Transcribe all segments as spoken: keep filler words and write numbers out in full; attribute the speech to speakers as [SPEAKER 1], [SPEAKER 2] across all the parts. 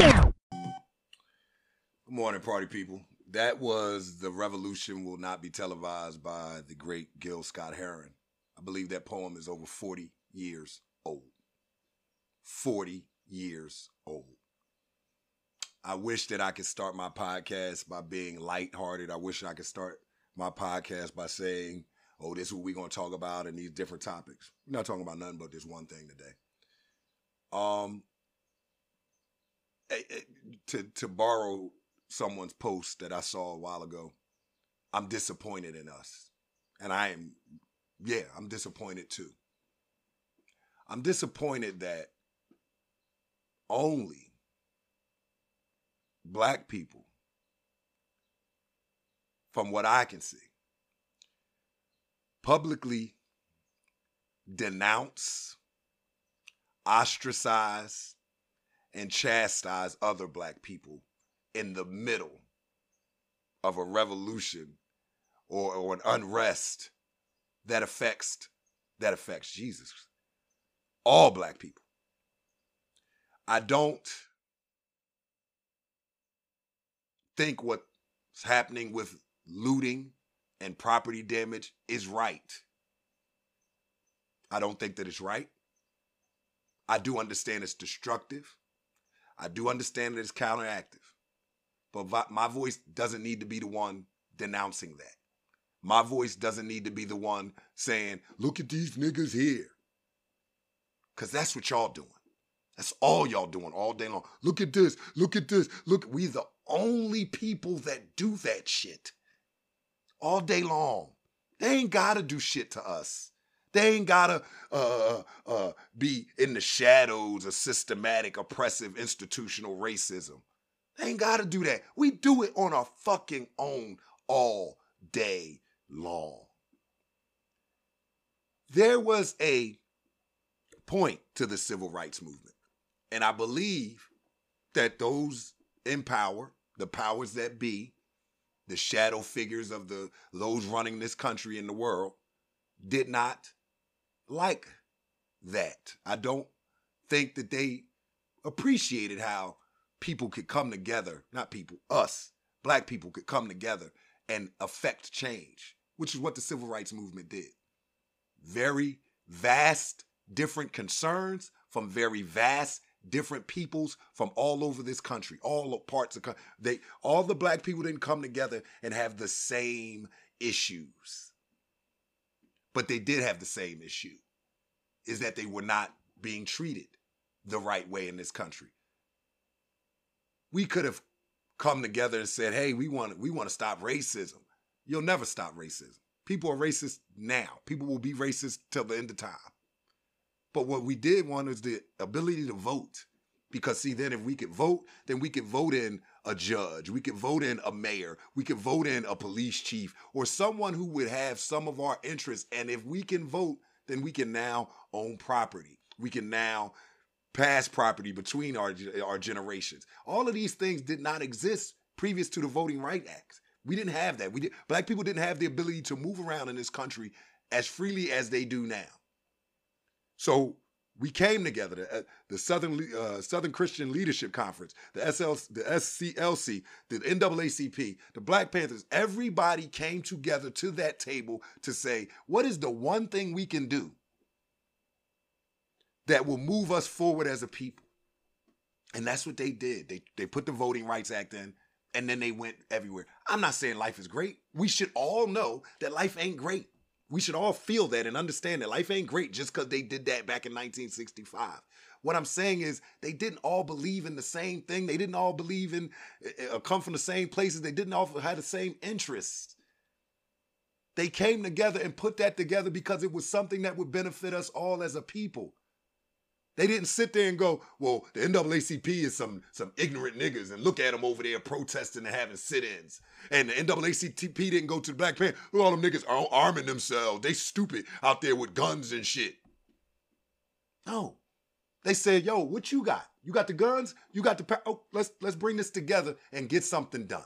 [SPEAKER 1] Good morning, party people. That was The Revolution Will Not Be Televised by the great Gil Scott-Heron. I believe that poem is over forty years old. forty years old. I wish that I could start my podcast by being lighthearted. I wish I could start my podcast by saying, oh, this is what we're going to talk about and these different topics. We're not talking about nothing but this one thing today. Um, to, to borrow someone's post that I saw a while ago, I'm disappointed in us. And I am, yeah, I'm disappointed too. I'm disappointed that only black people, from what I can see, publicly denounce, ostracize, and chastise other black people in the middle of a revolution or, or an unrest that affects that affects Jesus, all black people. I don't think what's happening with looting and property damage is right. I don't think that it's right. I do understand it's destructive. I do understand that it's counteractive. But my voice doesn't need to be the one denouncing that. My voice doesn't need to be the one saying, look at these niggas here. Because that's what y'all doing. That's all y'all doing all day long. Look at this. Look at this. Look, we the only people that do that shit all day long. They ain't got to do shit to us. They ain't got to uh, uh, be in the shadows of systematic, oppressive, institutional racism. They ain't got to do that. We do it on our fucking own all day long. There was a point to the civil rights movement. And I believe that those in power, the powers that be, the shadow figures of the those running this country and the world, did not like that. I don't think that they appreciated how people could come together, not people, us, black people could come together and affect change, which is what the civil rights movement did. Very vast, different concerns from very vast, different peoples from all over this country, all parts of they, all the black people didn't come together and have the same issues, but they did have the same issue, is that they were not being treated the right way in this country. We could have come together and said, hey, we want we want to stop racism. You'll never stop racism. People are racist now. People will be racist till the end of time. But what we did want is the ability to vote. Because see, then if we could vote, then we could vote in a judge. We could vote in a mayor. We could vote in a police chief or someone who would have some of our interests. And if we can vote, then we can now own property. We can now pass property between our, our generations. All of these things did not exist previous to the Voting Rights Act. We didn't have that. We did, black people didn't have the ability to move around in this country as freely as they do now. So we came together, the, the Southern uh, Southern Christian Leadership Conference, the S L, the S C L C, the N double A C P, the Black Panthers, everybody came together to that table to say, what is the one thing we can do that will move us forward as a people? And that's what they did. They, they put the Voting Rights Act in, and then they went everywhere. I'm not saying life is great. We should all know that life ain't great. We should all feel that and understand that life ain't great just because they did that back in nineteen sixty-five. What I'm saying is they didn't all believe in the same thing. They didn't all believe in, uh, come from the same places. They didn't all have the same interests. They came together and put that together because it was something that would benefit us all as a people. They didn't sit there and go, well, the N double A C P is some, some ignorant niggas, and look at them over there protesting and having sit-ins. And the N double A C P didn't go to the Black Panthers. Look, all them niggas are arming themselves. They stupid out there with guns and shit. No. They said, yo, what you got? You got the guns? You got the power? Oh, let's, let's bring this together and get something done.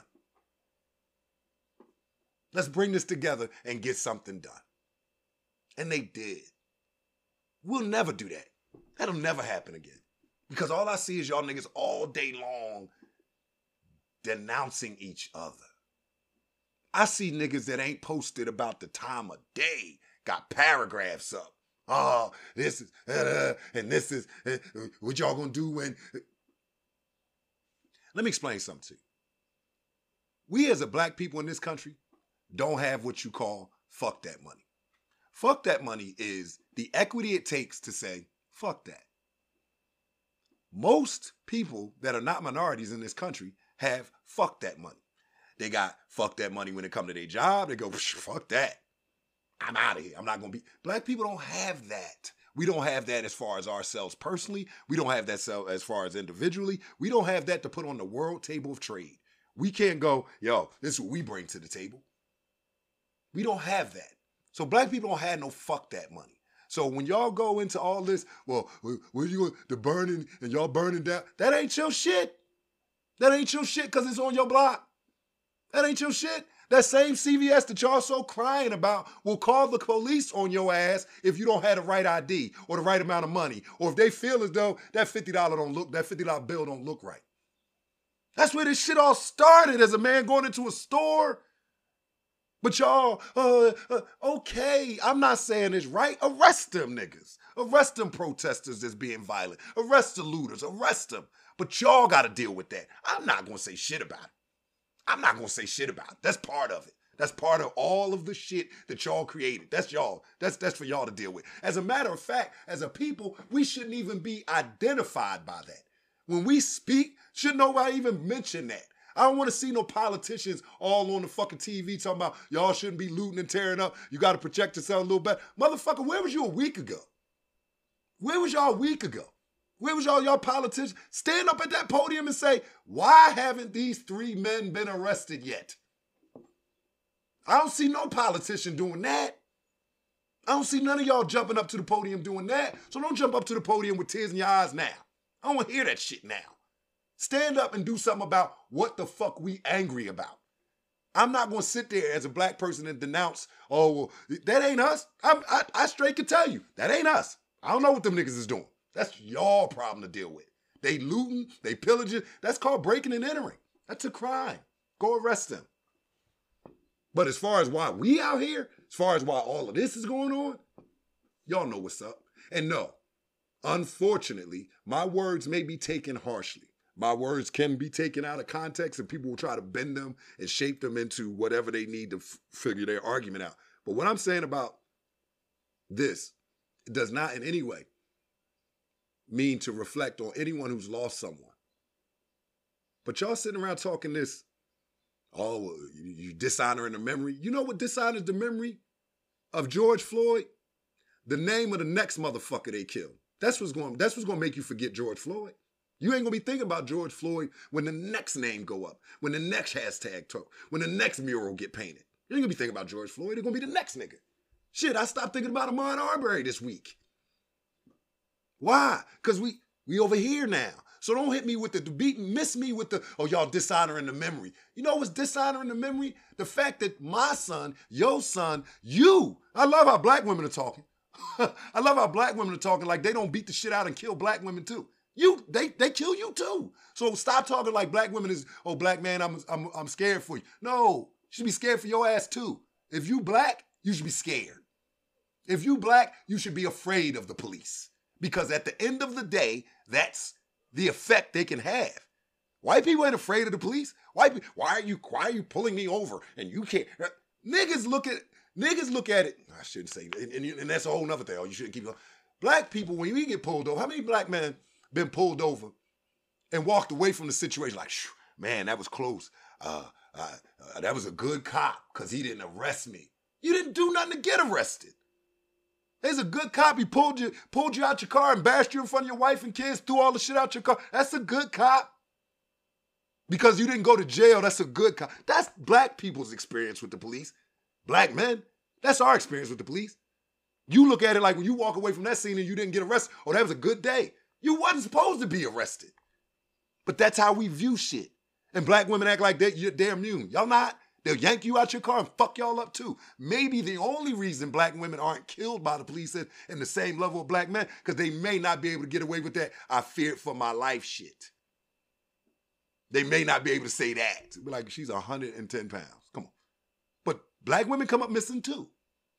[SPEAKER 1] Let's bring this together and get something done. And they did. We'll never do that. That'll never happen again. Because all I see is y'all niggas all day long denouncing each other. I see niggas that ain't posted about the time of day got paragraphs up. Oh, this is, uh, and this is, uh, what y'all gonna do when... Let me explain something to you. We as a black people in this country don't have what you call fuck that money. Fuck that money is the equity it takes to say, fuck that. Most people that are not minorities in this country have fuck that money. They got fuck that money when it come to their job. They go, fuck that. I'm out of here. I'm not going to be. Black people don't have that. We don't have that as far as ourselves personally. We don't have that as far as individually. We don't have that to put on the world table of trade. We can't go, yo, this is what we bring to the table. We don't have that. So black people don't have no fuck that money. So when y'all go into all this, well, where you the burning and y'all burning down, that ain't your shit. That ain't your shit because it's on your block. That ain't your shit. That same C V S that y'all so crying about will call the police on your ass if you don't have the right I D or the right amount of money, or if they feel as though that fifty dollars don't look, that fifty dollars bill don't look right. That's where this shit all started, as a man going into a store. But y'all, uh, uh, okay, I'm not saying it's right. Arrest them niggas. Arrest them protesters that's being violent. Arrest the looters. Arrest them. But y'all got to deal with that. I'm not going to say shit about it. I'm not going to say shit about it. That's part of it. That's part of all of the shit that y'all created. That's y'all. That's, that's for y'all to deal with. As a matter of fact, as a people, we shouldn't even be identified by that. When we speak, should nobody even mention that? I don't want to see no politicians all on the fucking T V talking about y'all shouldn't be looting and tearing up. You got to protect yourself a little better. Motherfucker, where was you a week ago? Where was y'all a week ago? Where was y'all, y'all politicians? Stand up at that podium and say, why haven't these three men been arrested yet? I don't see no politician doing that. I don't see none of y'all jumping up to the podium doing that. So don't jump up to the podium with tears in your eyes now. I don't want to hear that shit now. Stand up and do something about what the fuck we angry about. I'm not going to sit there as a black person and denounce, oh, well, that ain't us. I, I, I straight can tell you, that ain't us. I don't know what them niggas is doing. That's y'all problem to deal with. They looting, they pillaging. That's called breaking and entering. That's a crime. Go arrest them. But as far as why we out here, as far as why all of this is going on, y'all know what's up. And no, unfortunately, my words may be taken harshly. My words can be taken out of context and people will try to bend them and shape them into whatever they need to f- figure their argument out. But what I'm saying about this, it does not in any way mean to reflect on anyone who's lost someone. But y'all sitting around talking this, oh, you, you dishonoring the memory. You know what dishonors the memory of George Floyd? The name of the next motherfucker they killed. That's what's going, that's what's going to make you forget George Floyd. You ain't going to be thinking about George Floyd when the next name go up, when the next hashtag talk, when the next mural get painted. You ain't going to be thinking about George Floyd. It's going to be the next nigga. Shit, I stopped thinking about Ahmaud Arbery this week. Why? Because we we over here now. So don't hit me with the, the beat, miss me with the, oh, y'all dishonoring the memory. You know what's dishonoring the memory? The fact that my son, your son, you, I love how black women are talking. I love how black women are talking like they don't beat the shit out and kill black women too. You, they, they kill you too. So stop talking like black women is, oh, black man, I'm, I'm, I'm scared for you. No, you should be scared for your ass too. If you black, you should be scared. If you black, you should be afraid of the police. Because at the end of the day, that's the effect they can have. White people ain't afraid of the police. White people, why are you, why are you pulling me over? And you can't, niggas look at, niggas look at it. I shouldn't say, and, and, and that's a whole nother thing. Oh, you shouldn't keep going. Black people, when we get pulled over, how many black men been pulled over and walked away from the situation like, man, that was close. Uh, uh, uh, that was a good cop because he didn't arrest me. You didn't do nothing to get arrested. There's a good cop. He pulled you, pulled you out your car and bashed you in front of your wife and kids, threw all the shit out your car. That's a good cop. Because you didn't go to jail, that's a good cop. That's black people's experience with the police. Black men, that's our experience with the police. You look at it like when you walk away from that scene and you didn't get arrested, oh, that was a good day. You wasn't supposed to be arrested. But that's how we view shit. And black women act like they, they're immune. Y'all not. They'll yank you out your car and fuck y'all up too. Maybe the only reason black women aren't killed by the police in, in the same level of black men, because they may not be able to get away with that "I feared for my life" shit. They may not be able to say that. Be like, she's one hundred ten pounds. Come on. But black women come up missing too.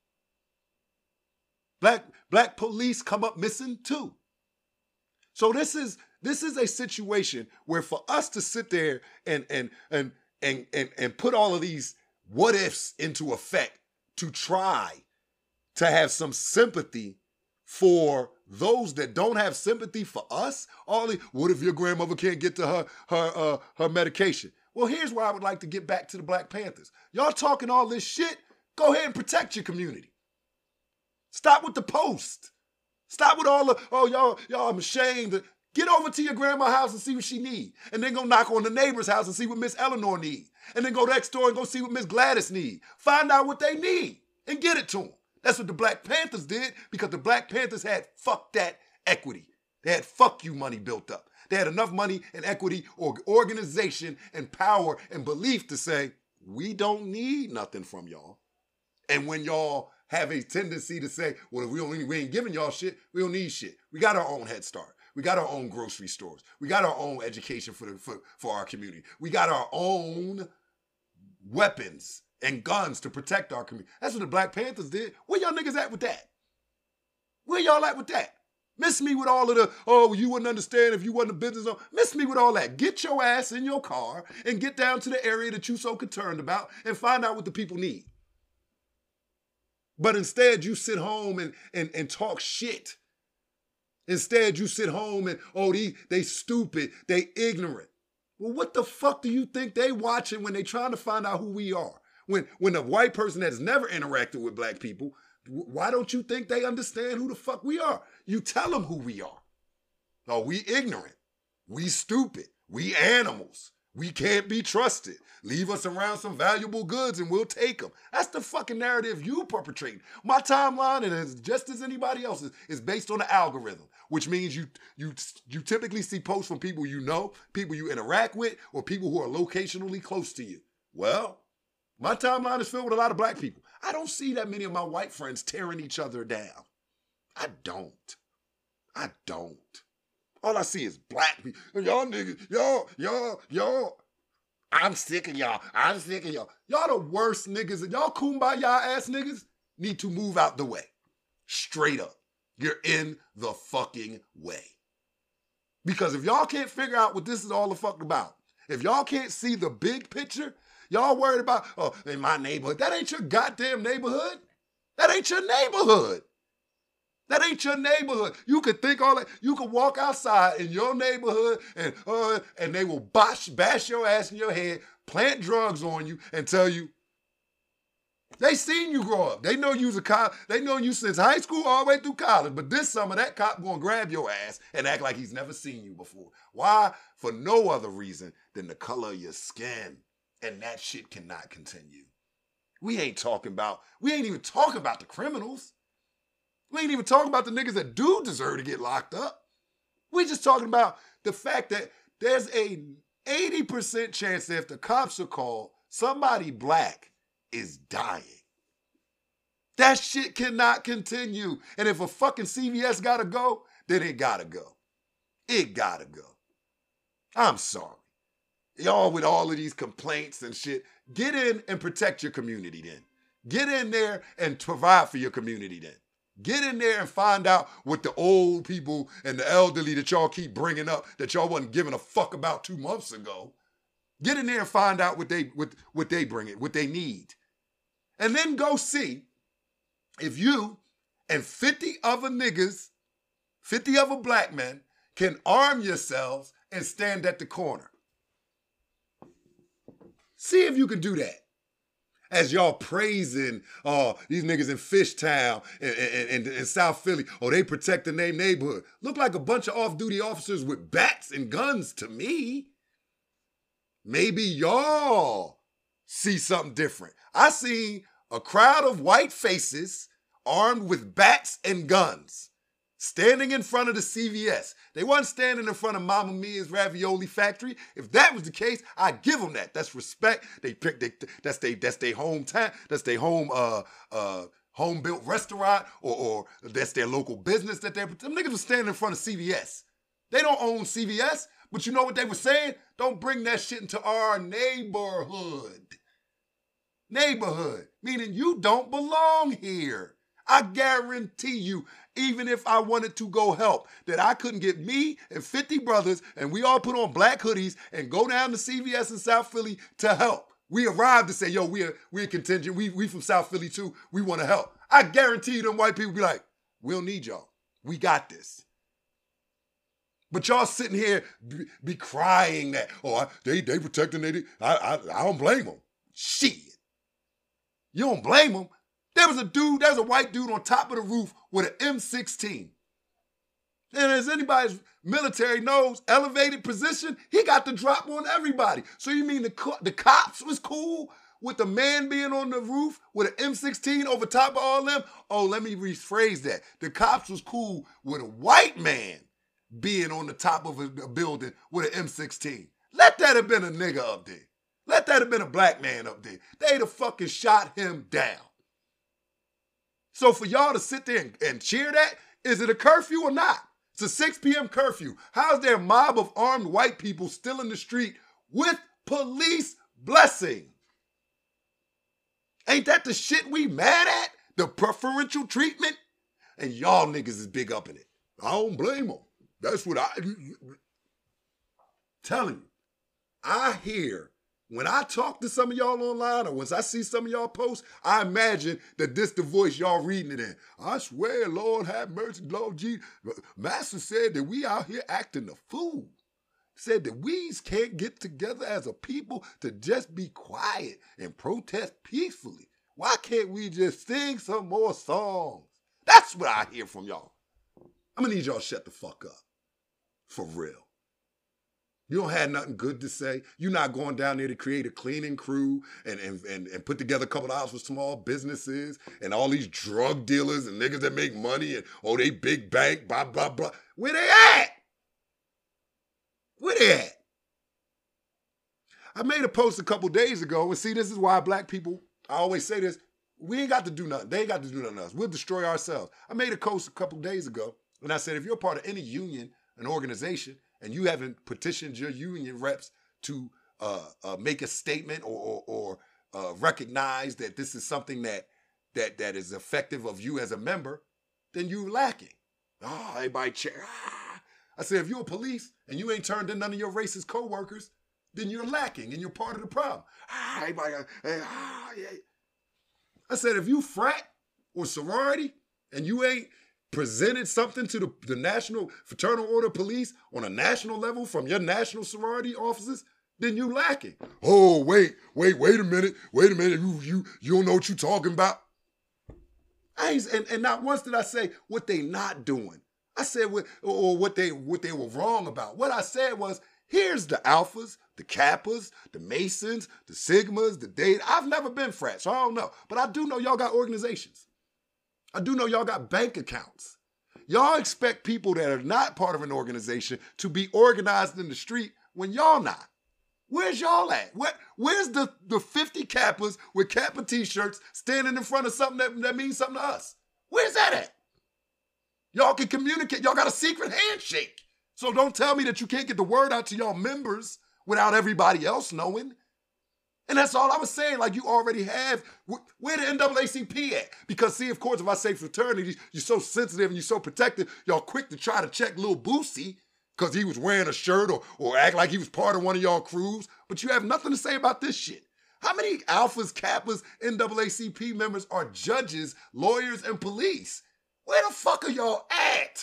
[SPEAKER 1] Black, black police come up missing too. So this is this is a situation where for us to sit there and and and and and, and put all of these what ifs into effect to try to have some sympathy for those that don't have sympathy for us. All the, what if your grandmother can't get to her her uh, her medication? Well, here's where I would like to get back to the Black Panthers. Y'all talking all this shit, go ahead and protect your community. Stop with the post. Stop with all the, oh, y'all, y'all, I'm ashamed. Get over to your grandma's house and see what she need. And then go knock on the neighbor's house and see what Miss Eleanor need. And then go next door and go see what Miss Gladys need. Find out what they need and get it to them. That's what the Black Panthers did, because the Black Panthers had fuck that equity. They had fuck you money built up. They had enough money and equity or organization and power and belief to say, we don't need nothing from y'all. And when y'all have a tendency to say, well, if we, don't, we ain't giving y'all shit, we don't need shit. We got our own Head Start. We got our own grocery stores. We got our own education for, the, for, for our community. We got our own weapons and guns to protect our community. That's what the Black Panthers did. Where y'all niggas at with that? Where y'all at with that? Miss me with all of the, oh, you wouldn't understand if you wasn't a business owner. Miss me with all that. Get your ass in your car and get down to the area that you so concerned about and find out what the people need. But instead, you sit home and, and, and talk shit. Instead, you sit home and, oh, they, they stupid, they ignorant. Well, what the fuck do you think they watching when they trying to find out who we are? When, when a white person that's never interacted with black people, why don't you think they understand who the fuck we are? You tell them who we are. Oh, we ignorant. We stupid. We animals. We can't be trusted. Leave us around some valuable goods and we'll take them. That's the fucking narrative you perpetrate. My timeline, and it's just as anybody else's, is based on the algorithm, which means you you you typically see posts from people you know, people you interact with, or people who are locationally close to you. Well, my timeline is filled with a lot of black people. I don't see that many of my white friends tearing each other down. I don't. I don't. All I see is black people. Y'all niggas, y'all, y'all, y'all. I'm sick of y'all. I'm sick of y'all. Y'all the worst niggas. And y'all kumbaya ass niggas need to move out the way. Straight up. You're in the fucking way. Because if y'all can't figure out what this is all the fuck about, if y'all can't see the big picture, y'all worried about, oh, in my neighborhood. That ain't your goddamn neighborhood. That ain't your neighborhood. That ain't your neighborhood. You could think all that. You could walk outside in your neighborhood and uh, and they will bash, bash your ass in your head, plant drugs on you, and tell you, they seen you grow up. They know you was a cop. They know you since high school all the way through college. But this summer, that cop gonna grab your ass and act like he's never seen you before. Why? For no other reason than the color of your skin. And that shit cannot continue. We ain't talking about, we ain't even talking about the criminals. We ain't even talking about the niggas that do deserve to get locked up. We just talking about the fact that there's a eighty percent chance that if the cops are called, somebody black is dying. That shit cannot continue. And if a fucking C V S gotta go, then it gotta go. It gotta go. I'm sorry. Y'all with all of these complaints and shit, get in and protect your community then. Get in there and provide for your community then. Get in there and find out what the old people and the elderly that y'all keep bringing up that y'all wasn't giving a fuck about two months ago. Get in there and find out what they what, what they bring it, what they need. And then go see if you and fifty other niggas, fifty other black men can arm yourselves and stand at the corner. See if you can do that. As y'all praising uh, these niggas in Fishtown and, and, and, and South Philly, oh, they protecting their neighborhood. Look like a bunch of off-duty officers with bats and guns to me. Maybe y'all see something different. I see a crowd of white faces armed with bats and guns. Standing in front of the C V S. They wasn't standing in front of Mama Mia's Ravioli Factory. If that was the case, I'd give them that. That's respect. They pick. They, that's they. That's their hometown. That's their home. Uh, uh, home built restaurant, or, or that's their local business that they're. Them niggas were standing in front of C V S. They don't own C V S, but you know what they were saying? Don't bring that shit into our neighborhood. Neighborhood, meaning you don't belong here. I guarantee you, even if I wanted to go help, that I couldn't get me and fifty brothers and we all put on black hoodies and go down to C V S in South Philly to help. We arrived to say, yo, we're, we're contingent. We, we from South Philly too. We want to help. I guarantee you them white people be like, we don't need y'all. We got this. But y'all sitting here be, be crying that, oh, they they protecting they. I, I, I don't blame them. Shit. You don't blame them. There was a dude, there's a white dude on top of the roof with an M sixteen. And as anybody's military knows, elevated position, he got the drop on everybody. So you mean the, co- the cops was cool with the man being on the roof with an M sixteen over top of all them? Oh, let me rephrase that. The cops was cool with a white man being on the top of a, a building with an M sixteen. Let that have been a nigga up there. Let that have been a black man up there. They'd have fucking shot him down. So for y'all to sit there and, and cheer that, is it a curfew or not? It's a six p.m. curfew. How's there a mob of armed white people still in the street with police blessing? Ain't that the shit we mad at? The preferential treatment? And y'all niggas is big up in it. I don't blame them. That's what I... Telling you, I hear... When I talk to some of y'all online or once I see some of y'all posts, I imagine that this the voice y'all reading it in. I swear, Lord have mercy, Lord Jesus. Master said that we out here acting a fool. Said that we can't get together as a people to just be quiet and protest peacefully. Why can't we just sing some more songs? That's what I hear from y'all. I'm gonna need y'all to shut the fuck up. For real. You don't have nothing good to say. You're not going down there to create a cleaning crew and, and, and, and put together a couple of hours for small businesses and all these drug dealers and niggas that make money and, oh, they big bank, blah, blah, blah. Where they at? Where they at? I made a post a couple days ago, and see, this is why black people, I always say this, we ain't got to do nothing. They ain't got to do nothing else. We'll destroy ourselves. I made a post a couple days ago, and I said, if you're a part of any union, an organization, and you haven't petitioned your union reps to uh, uh, make a statement or, or, or uh, recognize that this is something that that that is effective of you as a member, then you're lacking. Oh, everybody cheer. Ah. I said, if you're a police and you ain't turned in none of your racist co-workers, then you're lacking and you're part of the problem. Ah, everybody, ah, yeah. I said, if you frat or sorority and you ain't presented something to the, the National Fraternal Order Police on a national level from your national sorority offices, then you lacking. Oh, wait, wait, wait a minute, wait a minute, you you you don't know what you talking about? I ain't, and, and not once did I say what they not doing. I said what or what they what they were wrong about. What I said was, here's the alphas, the kappas, the masons, the sigmas, the data. I've never been frat, so I don't know. But I do know y'all got organizations. I do know y'all got bank accounts. Y'all expect people that are not part of an organization to be organized in the street when y'all not. Where's y'all at? Where, where's the, the fifty Kappas with Kappa t-shirts standing in front of something that, that means something to us? Where's that at? Y'all can communicate. Y'all got a secret handshake. So don't tell me that you can't get the word out to y'all members without everybody else knowing. And that's all I was saying. Like, you already have, where the N double A C P at? Because, see, of course, if I say fraternities, you're so sensitive and you're so protective, y'all quick to try to check Lil Boosie because he was wearing a shirt or, or act like he was part of one of y'all crews. But you have nothing to say about this shit. How many alphas, kappas, N double A C P members are judges, lawyers, and police? Where the fuck are y'all at?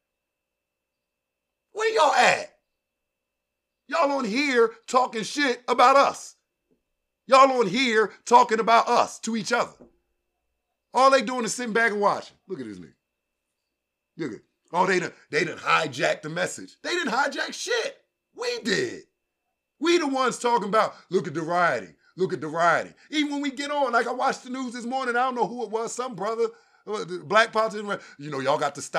[SPEAKER 1] Where y'all at? Y'all on here talking shit about us. Y'all on here talking about us to each other. All they doing is sitting back and watching. Look at this nigga. Look at, oh, they done, they done hijacked the message. They didn't hijack shit. We did. We the ones talking about, look at the rioting. Look at the rioting. Even when we get on, like I watched the news this morning, I don't know who it was, some brother, black politician, you know, y'all got to stop this.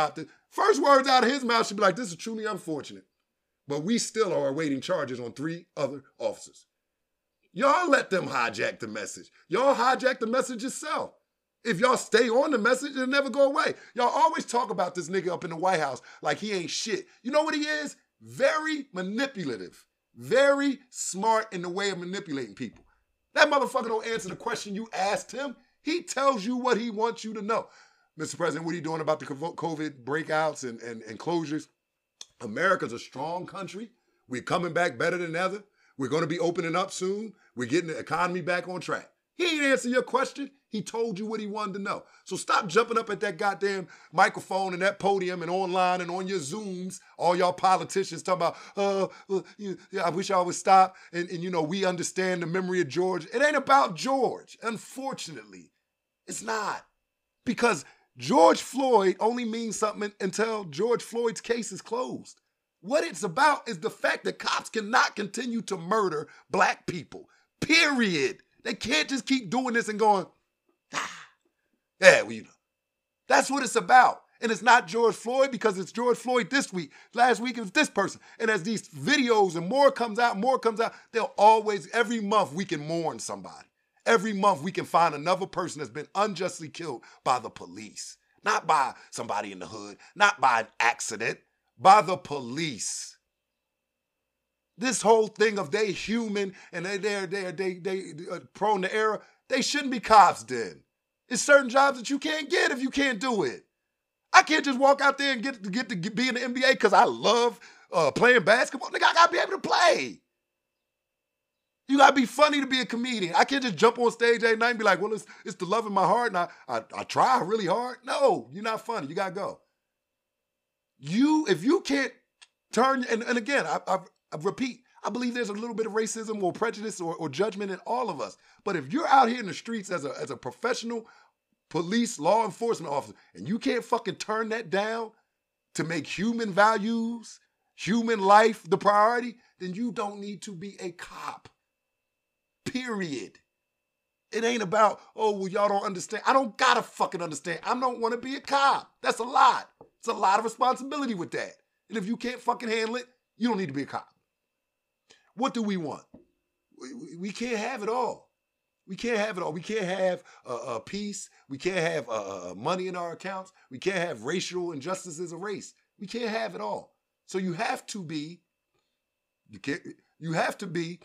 [SPEAKER 1] First words out of his mouth should be like, this is truly unfortunate. But we still are awaiting charges on three other officers. Y'all let them hijack the message. Y'all hijack the message yourself. If y'all stay on the message, it'll never go away. Y'all always talk about this nigga up in the White House like he ain't shit. You know what he is? Very manipulative. Very smart in the way of manipulating people. That motherfucker don't answer the question you asked him. He tells you what he wants you to know. Mister President, what are you doing about the COVID breakouts and, and, and closures? America's a strong country. We're coming back better than ever. We're going to be opening up soon. We're getting the economy back on track. He ain't answer your question. He told you what he wanted to know. So stop jumping up at that goddamn microphone and that podium and online and on your Zooms, all y'all politicians talking about, uh, uh you, yeah, I wish y'all would stop. And, and, you know, we understand the memory of George. It ain't about George. Unfortunately, it's not. Because George Floyd only means something until George Floyd's case is closed. What it's about is the fact that cops cannot continue to murder black people, period. They can't just keep doing this and going, ah, yeah, well, you know. That's what it's about. And it's not George Floyd because it's George Floyd this week. Last week it was this person. And as these videos and more comes out, more comes out, they'll always, every month we can mourn somebody. Every month we can find another person that's been unjustly killed by the police. Not by somebody in the hood, not by an accident, by the police. This whole thing of they human and they they they they they uh, prone to error, they shouldn't be cops then. It's certain jobs that you can't get if you can't do it. I can't just walk out there and get to get to be in the N B A because I love uh, playing basketball. Nigga, I gotta be able to play. You gotta be funny to be a comedian. I can't just jump on stage every night and be like, well, it's it's the love in my heart and I I, I try really hard. No, you're not funny. You gotta go. You, if you can't turn, and, and again, I, I, I repeat, I believe there's a little bit of racism or prejudice or, or judgment in all of us. But if you're out here in the streets as a, as a professional police law enforcement officer and you can't fucking turn that down to make human values, human life the priority, then you don't need to be a cop. Period. It ain't about, oh, well, y'all don't understand. I don't gotta fucking understand. I don't want to be a cop. That's a lot. It's a lot of responsibility with that. And if you can't fucking handle it, you don't need to be a cop. What do we want? We, we can't have it all. We can't have it all. We can't have uh, uh, peace. We can't have uh, uh, money in our accounts. We can't have racial injustices of race. We can't have it all. So you have to be, you can't, you have to be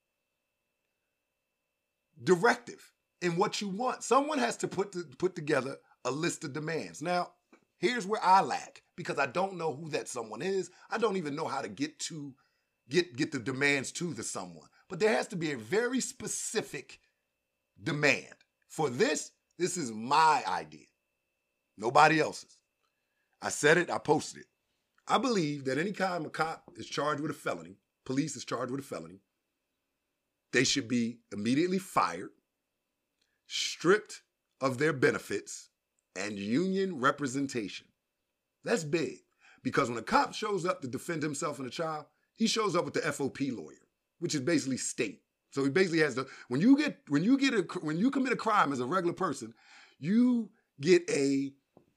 [SPEAKER 1] directive in what you want. Someone has to put to, put together a list of demands. Now, here's where I lack because I don't know who that someone is. I don't even know how to get to get get the demands to the someone. But there has to be a very specific demand. For this, this is my idea. Nobody else's. I said it, I posted it. I believe that any time a cop is charged with a felony, police is charged with a felony, they should be immediately fired, stripped of their benefits, and union representation. That's big. Because when a cop shows up to defend himself and a child, he shows up with the F O P lawyer, which is basically state. So he basically has the, when you get, when you get a, when you commit a crime as a regular person, you get a,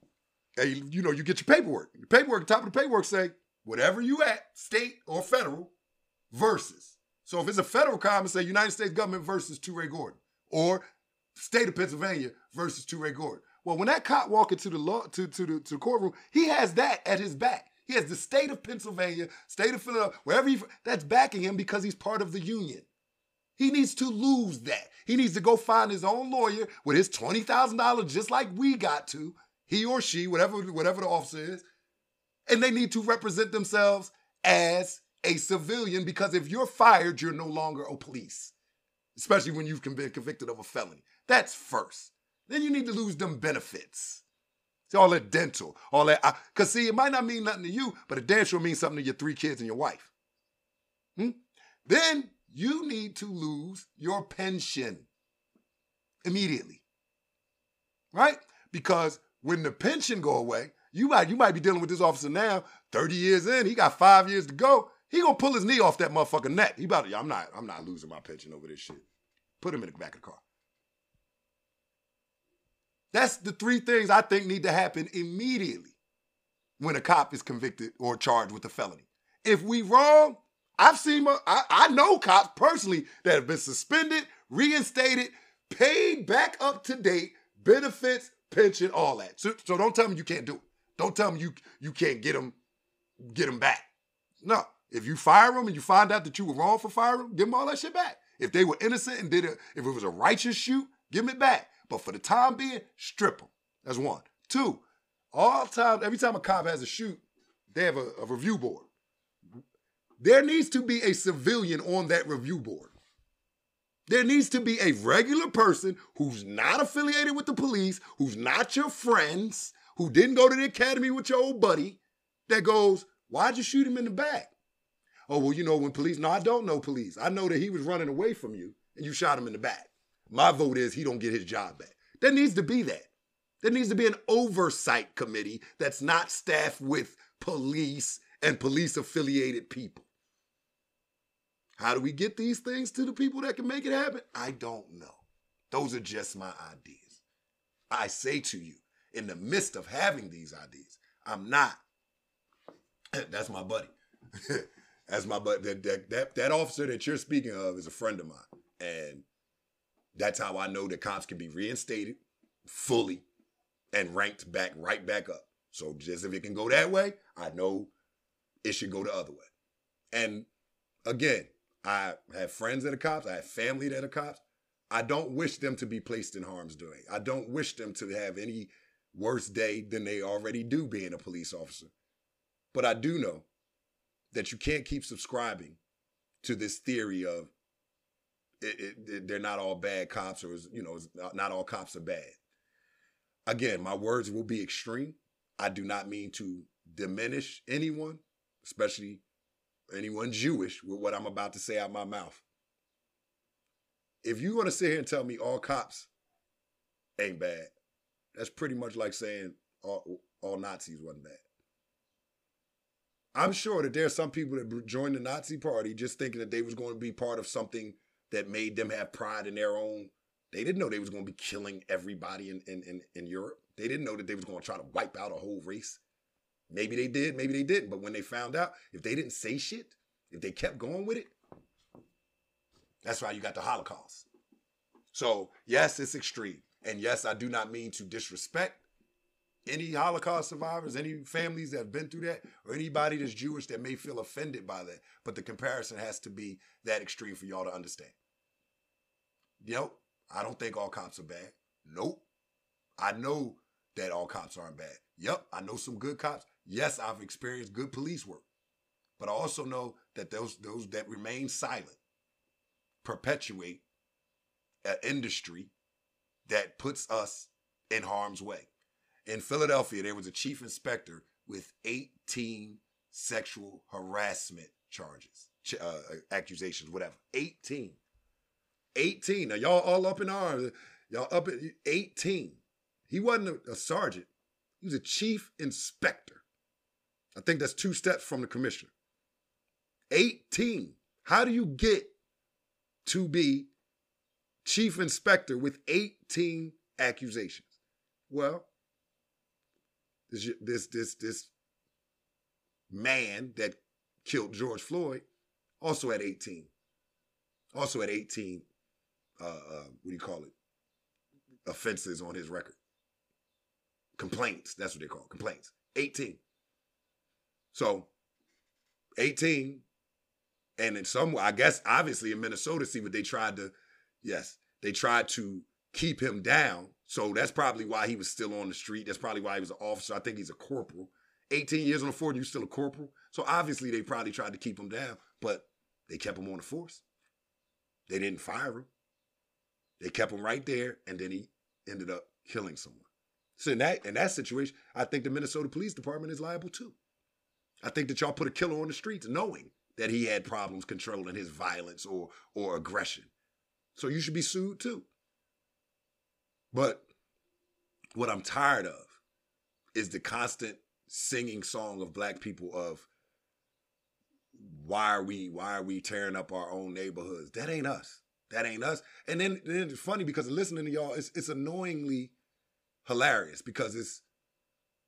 [SPEAKER 1] a you know, you get your paperwork. Your paperwork, the top of the paperwork say, whatever you at, state or federal, versus. So if it's a federal crime, it say United States government versus Toure Gordon, or state of Pennsylvania versus Toure Gordon. Well, when that cop walk into the law to, to the to the courtroom, he has that at his back. He has the state of Pennsylvania, state of Philadelphia, wherever he, that's backing him because he's part of the union. He needs to lose that. He needs to go find his own lawyer with his twenty thousand dollars, just like we got to, he or she, whatever, whatever the officer is, and they need to represent themselves as a civilian because if you're fired, you're no longer a police, especially when you've been convicted of a felony. That's first. Then you need to lose them benefits. See, all that dental, all that. Because, see, it might not mean nothing to you, but it damn sure means something to your three kids and your wife. Hmm? Then you need to lose your pension immediately. Right? Because when the pension go away, you might, you might be dealing with this officer now, thirty years in, he got five years to go. He gonna pull his knee off that motherfucking neck. He about to, I'm not, I'm not losing my pension over this shit. Put him in the back of the car. That's the three things I think need to happen immediately. when a cop is convicted or charged with a felony. If we wrong, I've seen, my, I, I know cops personally that have been suspended, reinstated, paid back up to date, benefits, pension, all that. So, so don't tell me you can't do it. Don't tell me you, you can't get them, get them back. No, if you fire them and you find out that you were wrong for firing them, give them all that shit back. If they were innocent and did it, if it was a righteous shoot, give them it back. But for the time being, strip them. That's one. Two, all time, every time a cop has a shoot, they have a, a review board. There needs to be a civilian on that review board. There needs to be a regular person who's not affiliated with the police, who's not your friends, who didn't go to the academy with your old buddy, that goes, why'd you shoot him in the back? Oh, well, you know, when police, no, I don't know police. I know that he was running away from you and you shot him in the back. My vote is he don't get his job back. There needs to be that. There needs to be an oversight committee that's not staffed with police and police-affiliated people. How do we get these things to the people that can make it happen? I don't know. Those are just my ideas. I say to you, in the midst of having these ideas, I'm not. That's my buddy. That's my buddy. That, that, that, that officer that you're speaking of is a friend of mine. And that's how I know that cops can be reinstated fully and ranked back, right back up. So just if it can go that way, I know it should go the other way. And again, I have friends that are cops. I have family that are cops. I don't wish them to be placed in harm's way. I don't wish them to have any worse day than they already do being a police officer. But I do know that you can't keep subscribing to this theory of it, it, it, they're not all bad cops, or, you know, not all cops are bad. Again, my words will be extreme. I do not mean to diminish anyone, especially anyone Jewish, with what I'm about to say out my mouth. If you're going to sit here and tell me all cops ain't bad, that's pretty much like saying all, all Nazis wasn't bad. I'm sure that there are some people that joined the Nazi party just thinking that they was going to be part of something that made them have pride in their own. They didn't know they was going to be killing everybody in, in, in, in Europe. They didn't know that they was going to try to wipe out a whole race. Maybe they did, maybe they didn't. But when they found out, if they didn't say shit, if they kept going with it, that's why you got the Holocaust. So, yes, it's extreme. And yes, I do not mean to disrespect any Holocaust survivors, any families that have been through that, or anybody that's Jewish that may feel offended by that. But the comparison has to be that extreme for y'all to understand. Yep, I don't think all cops are bad. Nope. I know that all cops aren't bad. Yep, I know some good cops. Yes, I've experienced good police work. But I also know that those, those that remain silent perpetuate an industry that puts us in harm's way. In Philadelphia, there was a chief inspector with eighteen sexual harassment charges, uh, accusations, whatever. eighteen. eighteen. Now, y'all all up in arms. Y'all up at eighteen. He wasn't a, a sergeant. He was a chief inspector. I think that's two steps from the commissioner. eighteen. How do you get to be chief inspector with eighteen accusations? Well, this this this this man that killed George Floyd also had eighteen. Also had eighteen, uh, uh, what do you call it? Offenses on his record. Complaints, that's what they call it, complaints. eighteen. So, eighteen, and in some way, I guess, obviously in Minnesota, see what they tried to, yes, they tried to keep him down. So that's probably why he was still on the street. That's probably why he was an officer. I think he's a corporal. eighteen years on the force, you're still a corporal. So obviously they probably tried to keep him down, but they kept him on the force. They didn't fire him. They kept him right there, and then he ended up killing someone. So in that, in that situation, I think the Minnesota Police Department is liable too. I think that y'all put a killer on the streets knowing that he had problems controlling his violence or, or aggression. So you should be sued too. But what I'm tired of is the constant singing song of black people of why are we why are we tearing up our own neighborhoods? That ain't us. That ain't us. And then, then it's funny because listening to y'all, it's, it's annoyingly hilarious because it's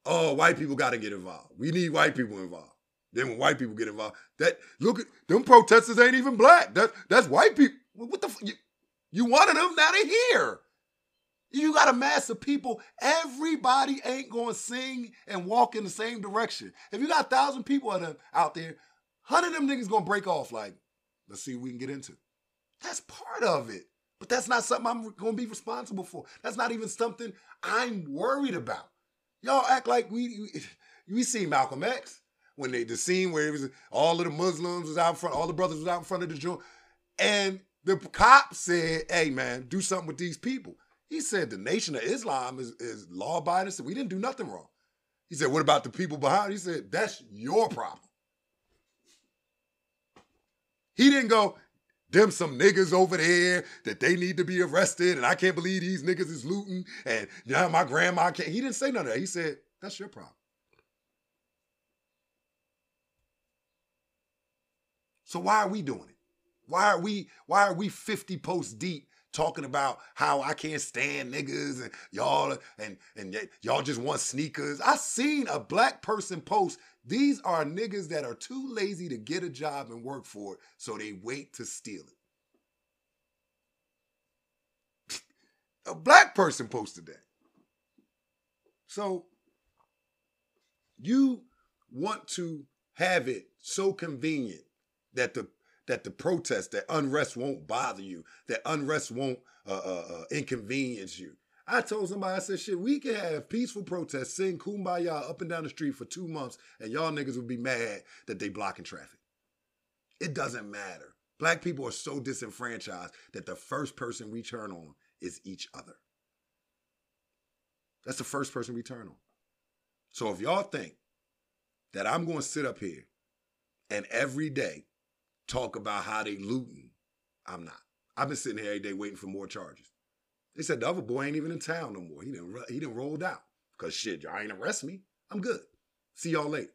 [SPEAKER 1] oh, white people got to get involved. We need white people involved. Then when white people get involved, that look at them protesters ain't even black. That that's white people. What the? You, you wanted them, now they here. You got a mass of people. Everybody ain't going to sing and walk in the same direction. If you got a thousand people out there, hundred of them niggas going to break off like, let's see what we can get into. That's part of it. But that's not something I'm going to be responsible for. That's not even something I'm worried about. Y'all act like we, we, we see Malcolm X when they, the scene where it was all of the Muslims was out in front, all the brothers was out in front of the joint. And the cop said, hey man, do something with these people. He said the Nation of Islam is, is law-abiding. So we didn't do nothing wrong. He said, what about the people behind? He said, that's your problem. He didn't go, them some niggas over there that they need to be arrested and I can't believe these niggas is looting and now my grandma can't. He didn't say none of that. He said, that's your problem. So why are we doing it? Why are we, why are we fifty posts deep talking about how I can't stand niggas and y'all and, and y'all just want sneakers? I seen a black person post, these are niggas that are too lazy to get a job and work for it, so they wait to steal it. A black person posted that. So you want to have it so convenient that the that the protest, that unrest won't bother you, that unrest won't uh, uh, uh, inconvenience you. I told somebody, I said, shit, we can have peaceful protests, sing Kumbaya up and down the street for two months, and y'all niggas would be mad that they blocking traffic. It doesn't matter. Black people are so disenfranchised that the first person we turn on is each other. That's the first person we turn on. So if y'all think that I'm going to sit up here and every day talk about how they looting, I'm not. I've been sitting here every day waiting for more charges. They said the other boy ain't even in town no more. He didn't, he didn't rolled out. Because shit, y'all ain't arrest me. I'm good. See y'all later.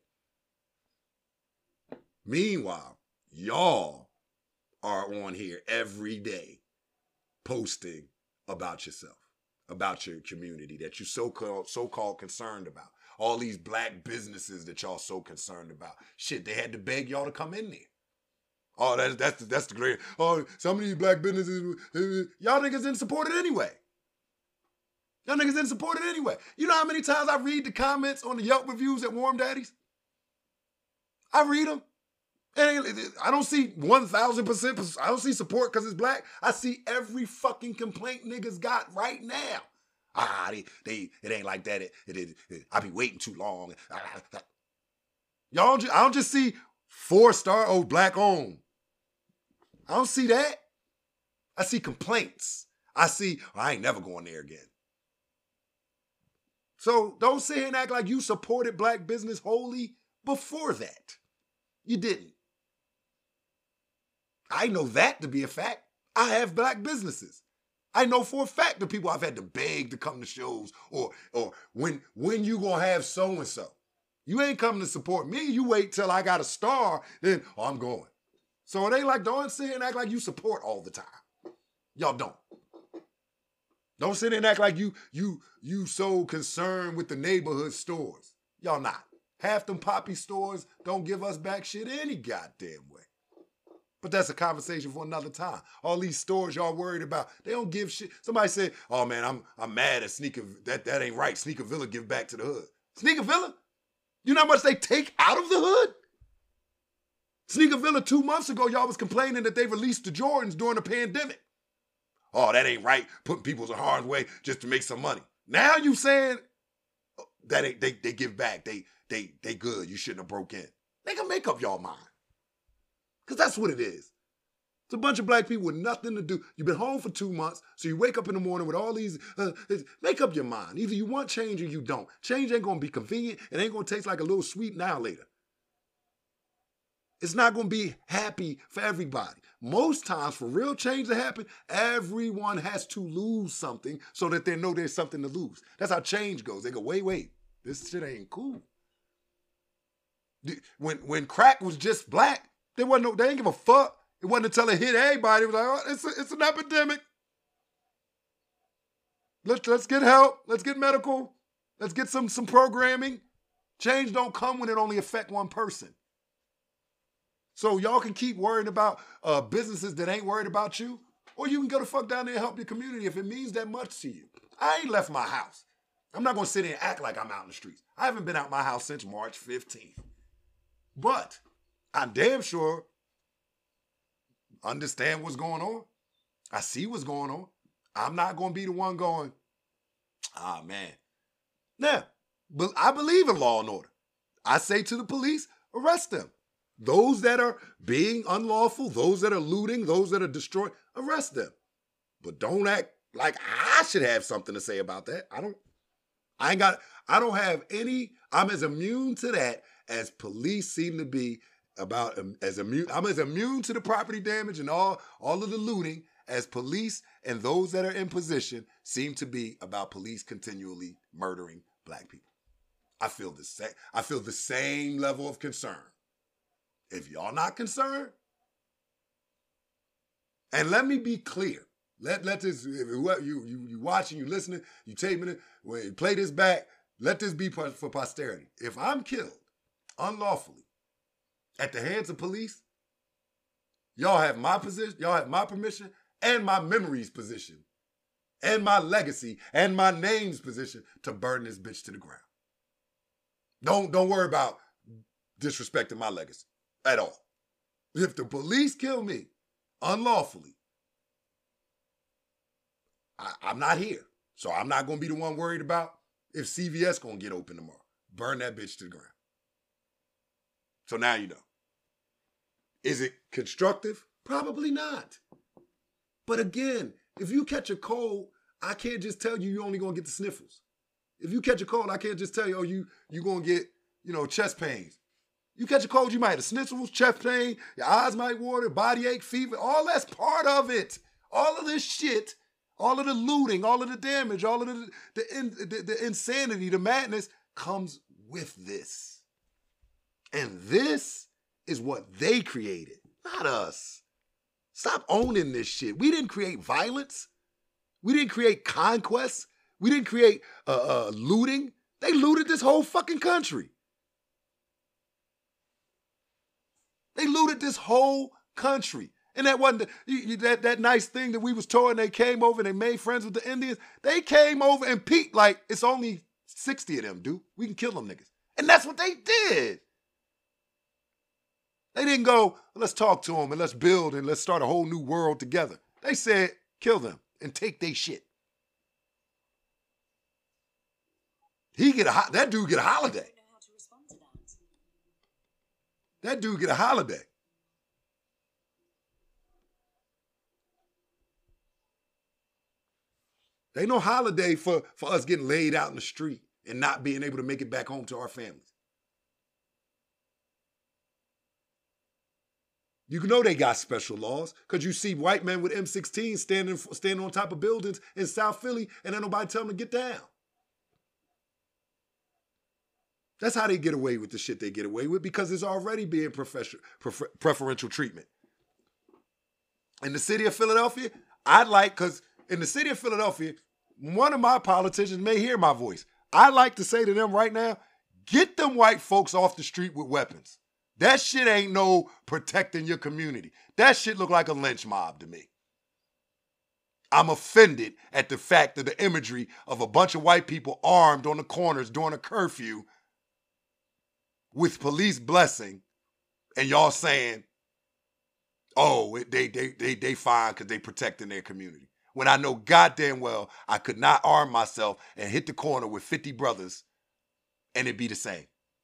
[SPEAKER 1] Meanwhile, y'all are on here every day posting about yourself, about your community that you so-called, so-called concerned about. All these black businesses that y'all so concerned about. Shit, they had to beg y'all to come in there. Oh, that's that's that's the great. Oh, some of these black businesses, y'all niggas didn't support it anyway. Y'all niggas didn't support it anyway. You know how many times I read the comments on the Yelp reviews at Warm Daddies? I read them. And I don't see one thousand percent, I don't see support because it's black. I see every fucking complaint niggas got right now. Ah, they, they, it ain't like that. It, it, it, it I be waiting too long. Y'all, don't, I don't just see four star, oh, black owned. I don't see that. I see complaints. I see, oh, I ain't never going there again. So don't sit here and act like you supported black business wholly before that. You didn't. I know that to be a fact. I have black businesses. I know for a fact the people I've had to beg to come to shows or or when when you gonna have so-and-so. You ain't coming to support me. You wait till I got a star, then oh, I'm going. So it ain't like, don't sit here and act like you support all the time. Y'all don't. Don't sit here and act like you you you so concerned with the neighborhood stores. Y'all not. Half them poppy stores don't give us back shit any goddamn way. But that's a conversation for another time. All these stores y'all worried about, they don't give shit. Somebody said, oh man, I'm I'm mad at Sneaker, that, that ain't right. Sneaker Villa give back to the hood. Sneaker Villa? You know how much they take out of the hood? Sneaker Villa two months ago, y'all was complaining that they released the Jordans during the pandemic. Oh, that ain't right, putting people in harm's way just to make some money. Now you saying that ain't, they, they give back, they, they, they good, you shouldn't have broke in. They can make up y'all mind. Because that's what it is. It's a bunch of black people with nothing to do. You've been home for two months, so you wake up in the morning with all these, uh, make up your mind. Either you want change or you don't. Change ain't going to be convenient. It ain't going to taste like a little sweet now later. It's not going to be happy for everybody. Most times, for real change to happen, everyone has to lose something so that they know there's something to lose. That's how change goes. They go, wait, wait, this shit ain't cool. When, when crack was just black, They wasn't no, they didn't give a fuck. It wasn't until it hit everybody. It was like, oh, it's, a, it's an epidemic. Let's, let's get help. Let's get medical. Let's get some, some programming. Change don't come when it only affect one person. So y'all can keep worrying about uh, businesses that ain't worried about you, or you can go the fuck down there and help your community if it means that much to you. I ain't left my house. I'm not going to sit here and act like I'm out in the streets. I haven't been out my house since March fifteenth. But I'm damn sure understand what's going on. I see what's going on. I'm not going to be the one going, ah, man. Now, but I believe in law and order. I say to the police, arrest them. Those that are being unlawful, those that are looting, those that are destroying, arrest them. But don't act like I should have something to say about that. I don't. I ain't got, I don't have any, I'm as immune to that as police seem to be about, as immune, I'm as immune to the property damage and all, all of the looting as police and those that are in position seem to be about police continually murdering black people. I feel the same, I feel the same level of concern. If y'all not concerned, and let me be clear, let let this, you you you watching, you listening, you taping it, when you play this back, let this be for posterity. If I'm killed unlawfully at the hands of police, y'all have my position, y'all have my permission and my memory's position and my legacy and my name's position to burn this bitch to the ground. Don't don't worry about disrespecting my legacy at all. If the police kill me unlawfully, I, I'm not here. So I'm not going to be the one worried about if C V S going to get open tomorrow. Burn that bitch to the ground. So now you know. Is it constructive? Probably not. But again, if you catch a cold, I can't just tell you you're only going to get the sniffles. If you catch a cold, I can't just tell you, oh, you, you're going to get, you know, chest pains. You catch a cold, you might have sniffles, chest pain, your eyes might water, body ache, fever. All that's part of it. All of this shit, all of the looting, all of the damage, all of the, the, the, the insanity, the madness comes with this. And this is what they created, not us. Stop owning this shit. We didn't create violence. We didn't create conquest. We didn't create uh, uh, looting. They looted this whole fucking country. They looted this whole country. And that wasn't the, you, you, that, that nice thing that we was told, and they came over and they made friends with the Indians. They came over and peeked like, it's only sixty of them, dude. We can kill them niggas. And that's what they did. They didn't go, let's talk to them and let's build and let's start a whole new world together. They said, kill them and take their shit. He get a, that dude get a holiday. That dude get a holiday. Ain't no holiday for, for us getting laid out in the street and not being able to make it back home to our families. You know they got special laws because you see white men with M sixteens standing, standing on top of buildings in South Philly and ain't nobody tell them to get down. That's how they get away with the shit they get away with, because it's already being prefer- preferential treatment. In the city of Philadelphia, I'd like, because in the city of Philadelphia, one of my politicians may hear my voice. I'd like to say to them right now, get them white folks off the street with weapons. That shit ain't no protecting your community. That shit look like a lynch mob to me. I'm offended at the fact that the imagery of a bunch of white people armed on the corners during a curfew with police blessing, and y'all saying, oh, they they they they fine because they protecting their community. When I know goddamn well I could not arm myself and hit the corner with fifty brothers and it'd be the same.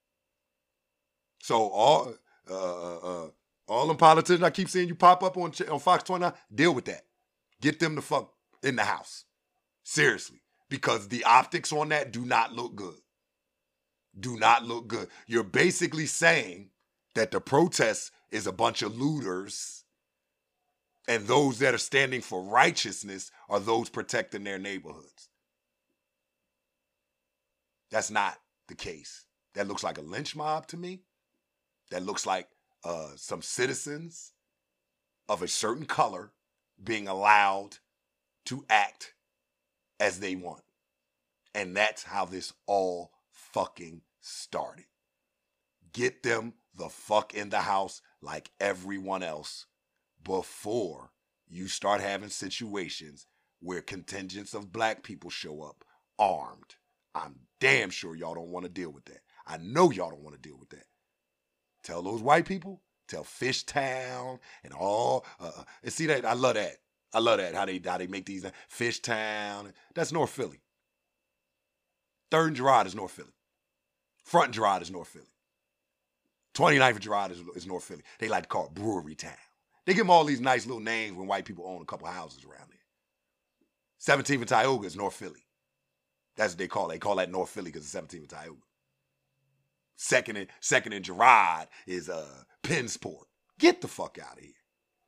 [SPEAKER 1] So all uh, uh, all them politicians I keep seeing you pop up on, on Fox twenty-nine, deal with that. Get them the fuck in the house. Seriously. Because the optics on that do not look good. Do not look good. You're basically saying that the protest is a bunch of looters and those that are standing for righteousness are those protecting their neighborhoods. That's not the case. That looks like a lynch mob to me. That looks like uh, some citizens of a certain color being allowed to act as they want. And that's how this all fucking started. Get them the fuck in the house like everyone else before you start having situations where contingents of black people show up armed. I'm damn sure y'all don't want to deal with that. I know y'all don't want to deal with that. Tell those white people, tell Fishtown and all. Uh, and see that? I love that. I love that, how they how they make these. Uh, Fishtown, that's North Philly. Third and Girard is North Philly. Front and Girard is North Philly. twenty-ninth and Girard is, is North Philly. They like to call it Brewery Town. They give them all these nice little names when white people own a couple houses around there. seventeenth and Tioga is North Philly. That's what they call it. They call that North Philly because it's seventeenth and Tioga. Second and, second and Girard is uh, Pensport. Get the fuck out of here.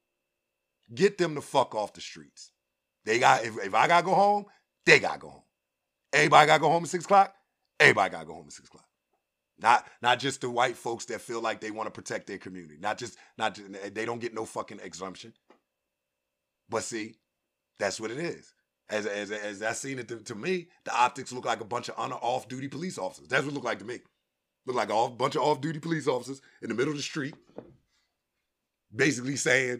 [SPEAKER 1] Get them the fuck off the streets. They got if, if I gotta go home, they gotta go home. Everybody gotta go home at six o'clock. Everybody gotta go home at six o'clock. Not not just the white folks that feel like they want to protect their community. Not just not just, they don't get no fucking exemption. But see, that's what it is. As as as I seen it to, to me, the optics look like a bunch of on off duty police officers. That's what it looked like to me. Look like a bunch of off duty police officers in the middle of the street, basically saying,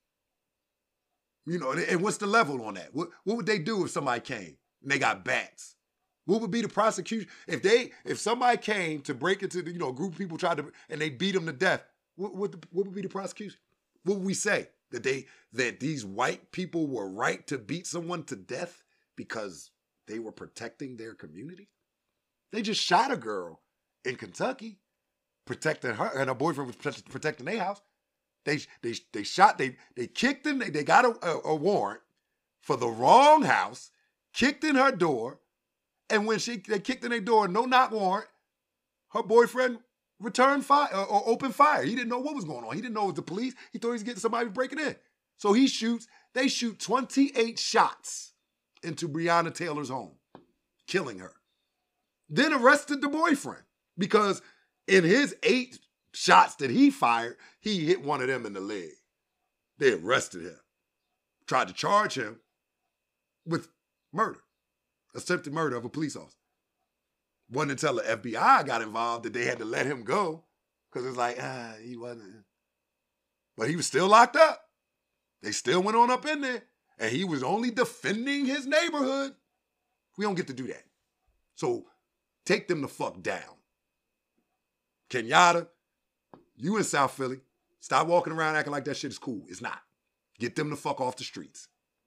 [SPEAKER 1] you know, and what's the level on that? What what would they do if somebody came and they got bats? What would be the prosecution if they if somebody came to break into the, you know, a group of people tried to and they beat them to death? What what, the, what would be the prosecution? What would we say that they that these white people were right to beat someone to death because they were protecting their community? They just shot a girl in Kentucky, protecting her, and her boyfriend was protecting their house. They they they shot they they kicked in they, they got a, a, a warrant for the wrong house, kicked in her door. And when she they kicked in their door, no knock warrant, her boyfriend returned fire or, or opened fire. He didn't know what was going on. He didn't know it was the police. He thought he was getting somebody breaking in. So he shoots, they shoot twenty-eight shots into Breonna Taylor's home, killing her. Then arrested the boyfriend because in his eight shots that he fired, he hit one of them in the leg. They arrested him, tried to charge him with murder. Attempted murder of a police officer. Wasn't until the F B I got involved that they had to let him go because it's like, ah, he wasn't. But he was still locked up. They still went on up in there. And he was only defending his neighborhood. We don't get to do that. So take them the fuck down. Kenyatta, you in South Philly, stop walking around acting like that shit is cool. It's not. Get them the fuck off the streets.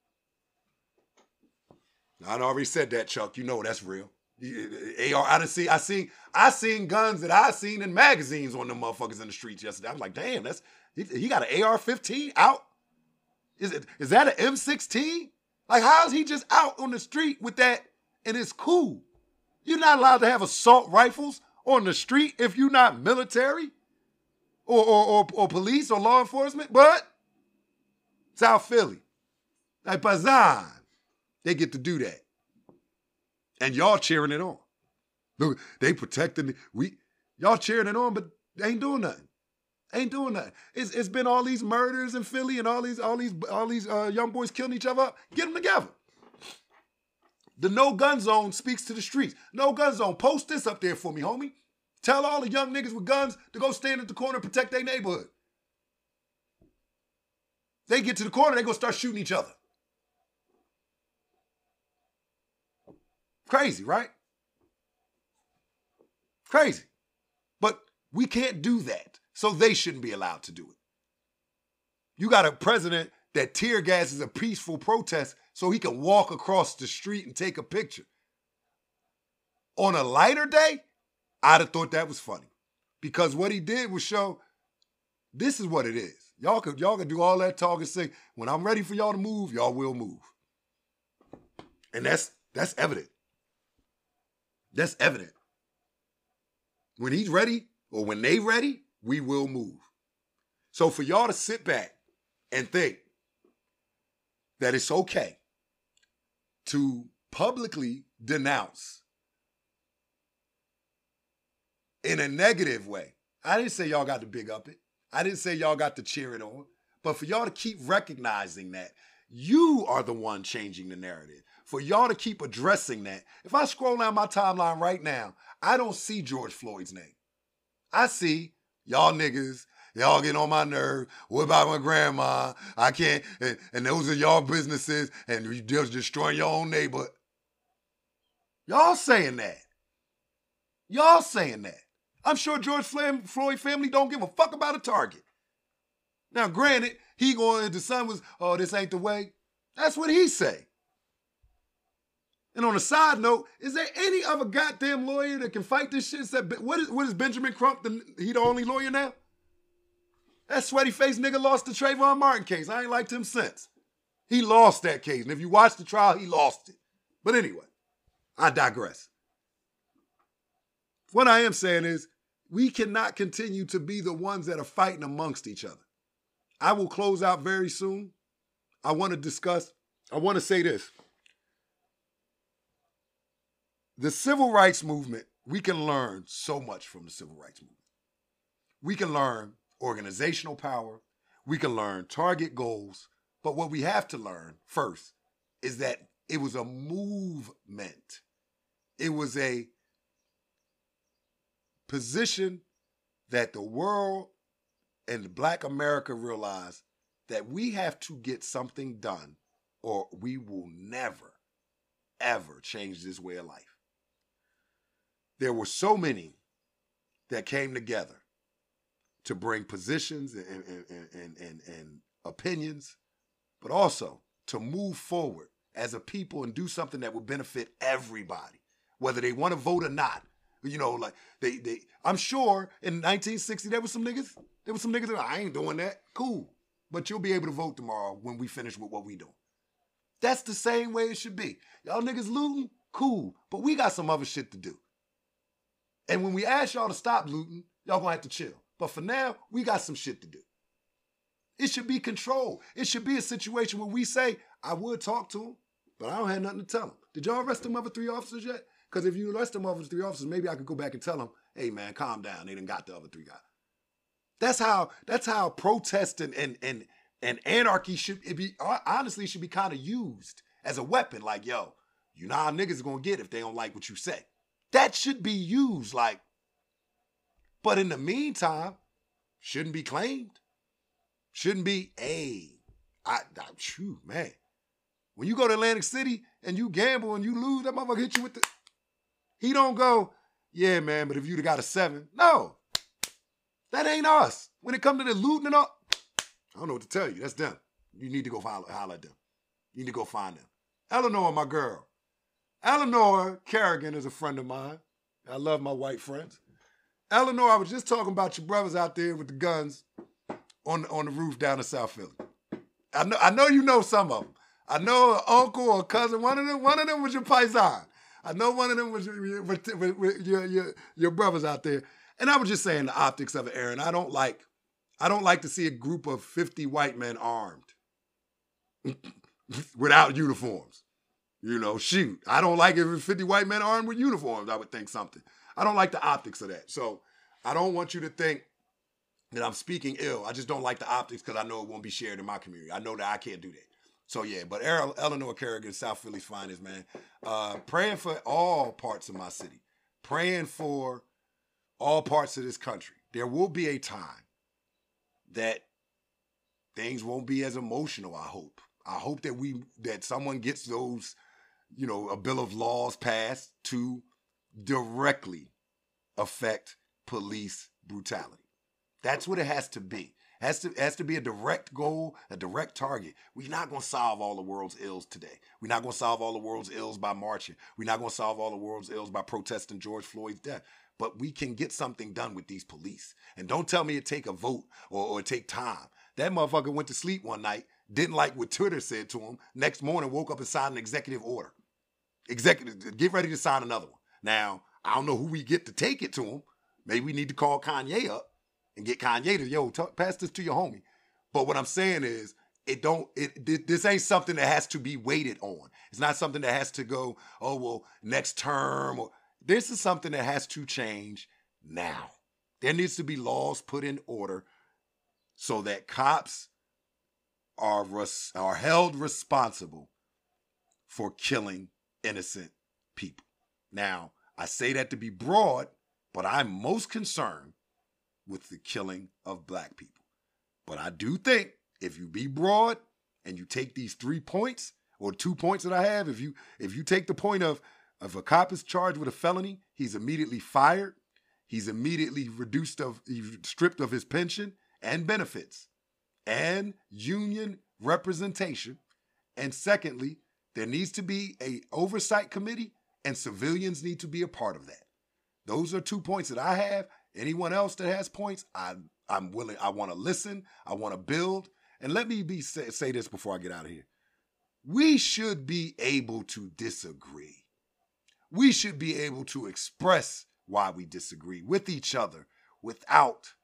[SPEAKER 1] I already said that, Chuck. You know that's real. A R, I done see, I seen, I seen guns that I seen in magazines on them motherfuckers in the streets yesterday. I was like, damn, that's he, he got an A R fifteen out. Is it? Is that an M sixteen? Like, how is he just out on the street with that? And it's cool. You're not allowed to have assault rifles on the street if you're not military or or or, or police or law enforcement. But South Philly, like Bazan. They get to do that. And y'all cheering it on. Look, they protecting it. We, y'all cheering it on, but they ain't doing nothing. Ain't doing nothing. It's, it's been all these murders in Philly and all these all these all these uh, young boys killing each other up. Get them together. The no gun zone speaks to the streets. No gun zone. Post this up there for me, homie. Tell all the young niggas with guns to go stand at the corner and protect their neighborhood. They get to the corner, they gonna start shooting each other. Crazy, right? Crazy. But we can't do that, so they shouldn't be allowed to do it. You got a president that tear gases a peaceful protest so he can walk across the street and take a picture. On a lighter day, I'd have thought that was funny. Because what he did was show, this is what it is. Y'all can, y'all can do all that talk and say, when I'm ready for y'all to move, y'all will move. And that's that's evident. That's evident. When he's ready, or when they ready, we will move. So for y'all to sit back and think that it's okay to publicly denounce in a negative way. I didn't say y'all got to big up it. I didn't say y'all got to cheer it on. But for y'all to keep recognizing that You are the one changing the narrative. For y'all to keep addressing that. If I scroll down my timeline right now, I don't see George Floyd's name. I see y'all niggas, y'all getting on my nerve. What about my grandma? I can't, and, and those are y'all businesses, and you just destroying your own neighborhood. Y'all saying that. Y'all saying that. I'm sure George Floyd family don't give a fuck about a Target. Now, granted, he going, the son was, oh, this ain't the way. That's what he say. And on a side note, is there any other goddamn lawyer that can fight this shit? What is, what is Benjamin Crump? The, he the only lawyer now? That sweaty face nigga lost the Trayvon Martin case. I ain't liked him since. He lost that case. And if you watch the trial, he lost it. But anyway, I digress. What I am saying is, we cannot continue to be the ones that are fighting amongst each other. I will close out very soon. I want to discuss, I want to say this. The civil rights movement, we can learn so much from the civil rights movement. We can learn organizational power. We can learn target goals. But what we have to learn first is that it was a movement. It was a position that the world and Black America realized that we have to get something done or we will never, ever change this way of life. There were so many that came together to bring positions and, and, and, and, and opinions, but also to move forward as a people and do something that would benefit everybody, whether they want to vote or not. You know, like they, they, I'm sure in nineteen sixty there was some niggas, there was some niggas that I ain't doing that. Cool. But you'll be able to vote tomorrow when we finish with what we doing. That's the same way it should be. Y'all niggas looting? Cool. But we got some other shit to do. And when we ask y'all to stop looting, y'all gonna have to chill. But for now, we got some shit to do. It should be controlled. It should be a situation where we say, I would talk to him, but I don't have nothing to tell him. Did y'all arrest them other three officers yet? Because if you arrest them other three officers, maybe I could go back and tell them, hey man, calm down. They done got the other three guys. That's how, that's how protest and, and, and, and anarchy should it be, honestly, should be kind of used as a weapon. Like, yo, you know how niggas are gonna get if they don't like what you say. That should be used, like, but in the meantime, shouldn't be claimed. Shouldn't be, hey, I, I, phew, man. When you go to Atlantic City and you gamble and you lose, that motherfucker hit you with the, he don't go, yeah, man, but if you'd have got a seven, no. That ain't us. When it comes to the looting and all, I don't know what to tell you. That's them. You need to go holler, holler at them. You need to go find them. Eleanor, my girl. Eleanor Kerrigan is a friend of mine. I love my white friends. Eleanor, I was just talking about your brothers out there with the guns on, on the roof down in South Philly. I know, I know you know some of them. I know an uncle or cousin. One of them, one of them was your paisan. I know one of them was your, your, your, your, your brothers out there. And I was just saying the optics of it, Aaron. I don't like, I don't like to see a group of fifty white men armed without uniforms. You know, shoot. I don't like if it's fifty white men armed with uniforms. I would think something. I don't like the optics of that. So I don't want you to think that I'm speaking ill. I just don't like the optics because I know it won't be shared in my community. I know that I can't do that. So yeah, but Eleanor Kerrigan, South Philly's finest, man. Uh, praying for all parts of my city. Praying for all parts of this country. There will be a time that things won't be as emotional, I hope. I hope that we that someone gets those, you know, a bill of laws passed to directly affect police brutality. That's what it has to be. It has to, it has to be a direct goal, a direct target. We're not going to solve all the world's ills today. We're not going to solve all the world's ills by marching. We're not going to solve all the world's ills by protesting George Floyd's death. But we can get something done with these police. And don't tell me it take a vote or, or it take time. That motherfucker went to sleep one night, didn't like what Twitter said to him. Next morning, woke up and signed an executive order. Executive, get ready to sign another one. Now, I don't know who we get to take it to him. Maybe we need to call Kanye up and get Kanye to, yo, talk, pass this to your homie. But what I'm saying is, it don't, it, this ain't something that has to be waited on. It's not something that has to go, oh, well, next term. Or, this is something that has to change now. There needs to be laws put in order so that cops are, res- are held responsible for killing innocent people. Now, I say that to be broad, but I'm most concerned with the killing of black people. But I do think if you be broad and you take these three points or two points that I have, if you if you take the point of if a cop is charged with a felony, he's immediately fired, he's immediately reduced of he's stripped of his pension and benefits and union representation. And secondly, there needs to be a oversight committee and civilians need to be a part of that. Those are two points that I have. Anyone else that has points, I, I'm willing, I want to listen, I want to build. And let me be say, say this before I get out of here. We should be able to disagree. We should be able to express why we disagree with each other without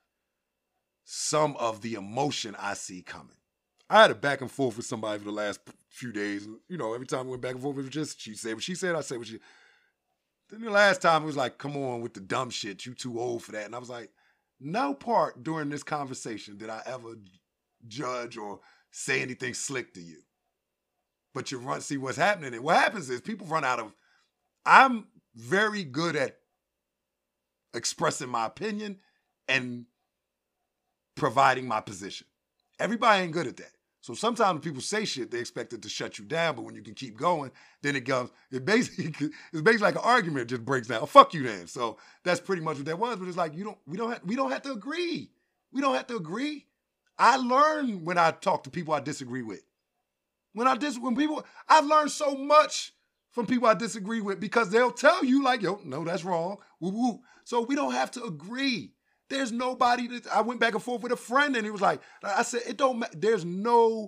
[SPEAKER 1] some of the emotion I see coming. I had a back and forth with somebody for the last few days. You know, every time we went back and forth, it was just, she said what she said, I said what she. Then the last time it was like, come on with the dumb shit, you too old for that. And I was like, no part during this conversation did I ever judge or say anything slick to you. But you run, see what's happening. And what happens is people run out of, I'm very good at expressing my opinion and providing my position. Everybody ain't good at that. So sometimes when people say shit, they expect it to shut you down, but when you can keep going, then it comes, it basically, it's basically like an argument just breaks down. Oh, fuck you then. So that's pretty much what that was, but it's like, you don't, we don't have, we don't have to agree. We don't have to agree. I learn when I talk to people I disagree with. When I dis, when people, I've learned so much from people I disagree with because they'll tell you like, yo, no, that's wrong. Woo woo. So we don't have to agree. There's nobody that, I went back and forth with a friend and he was like, I said, it don't matter. There's no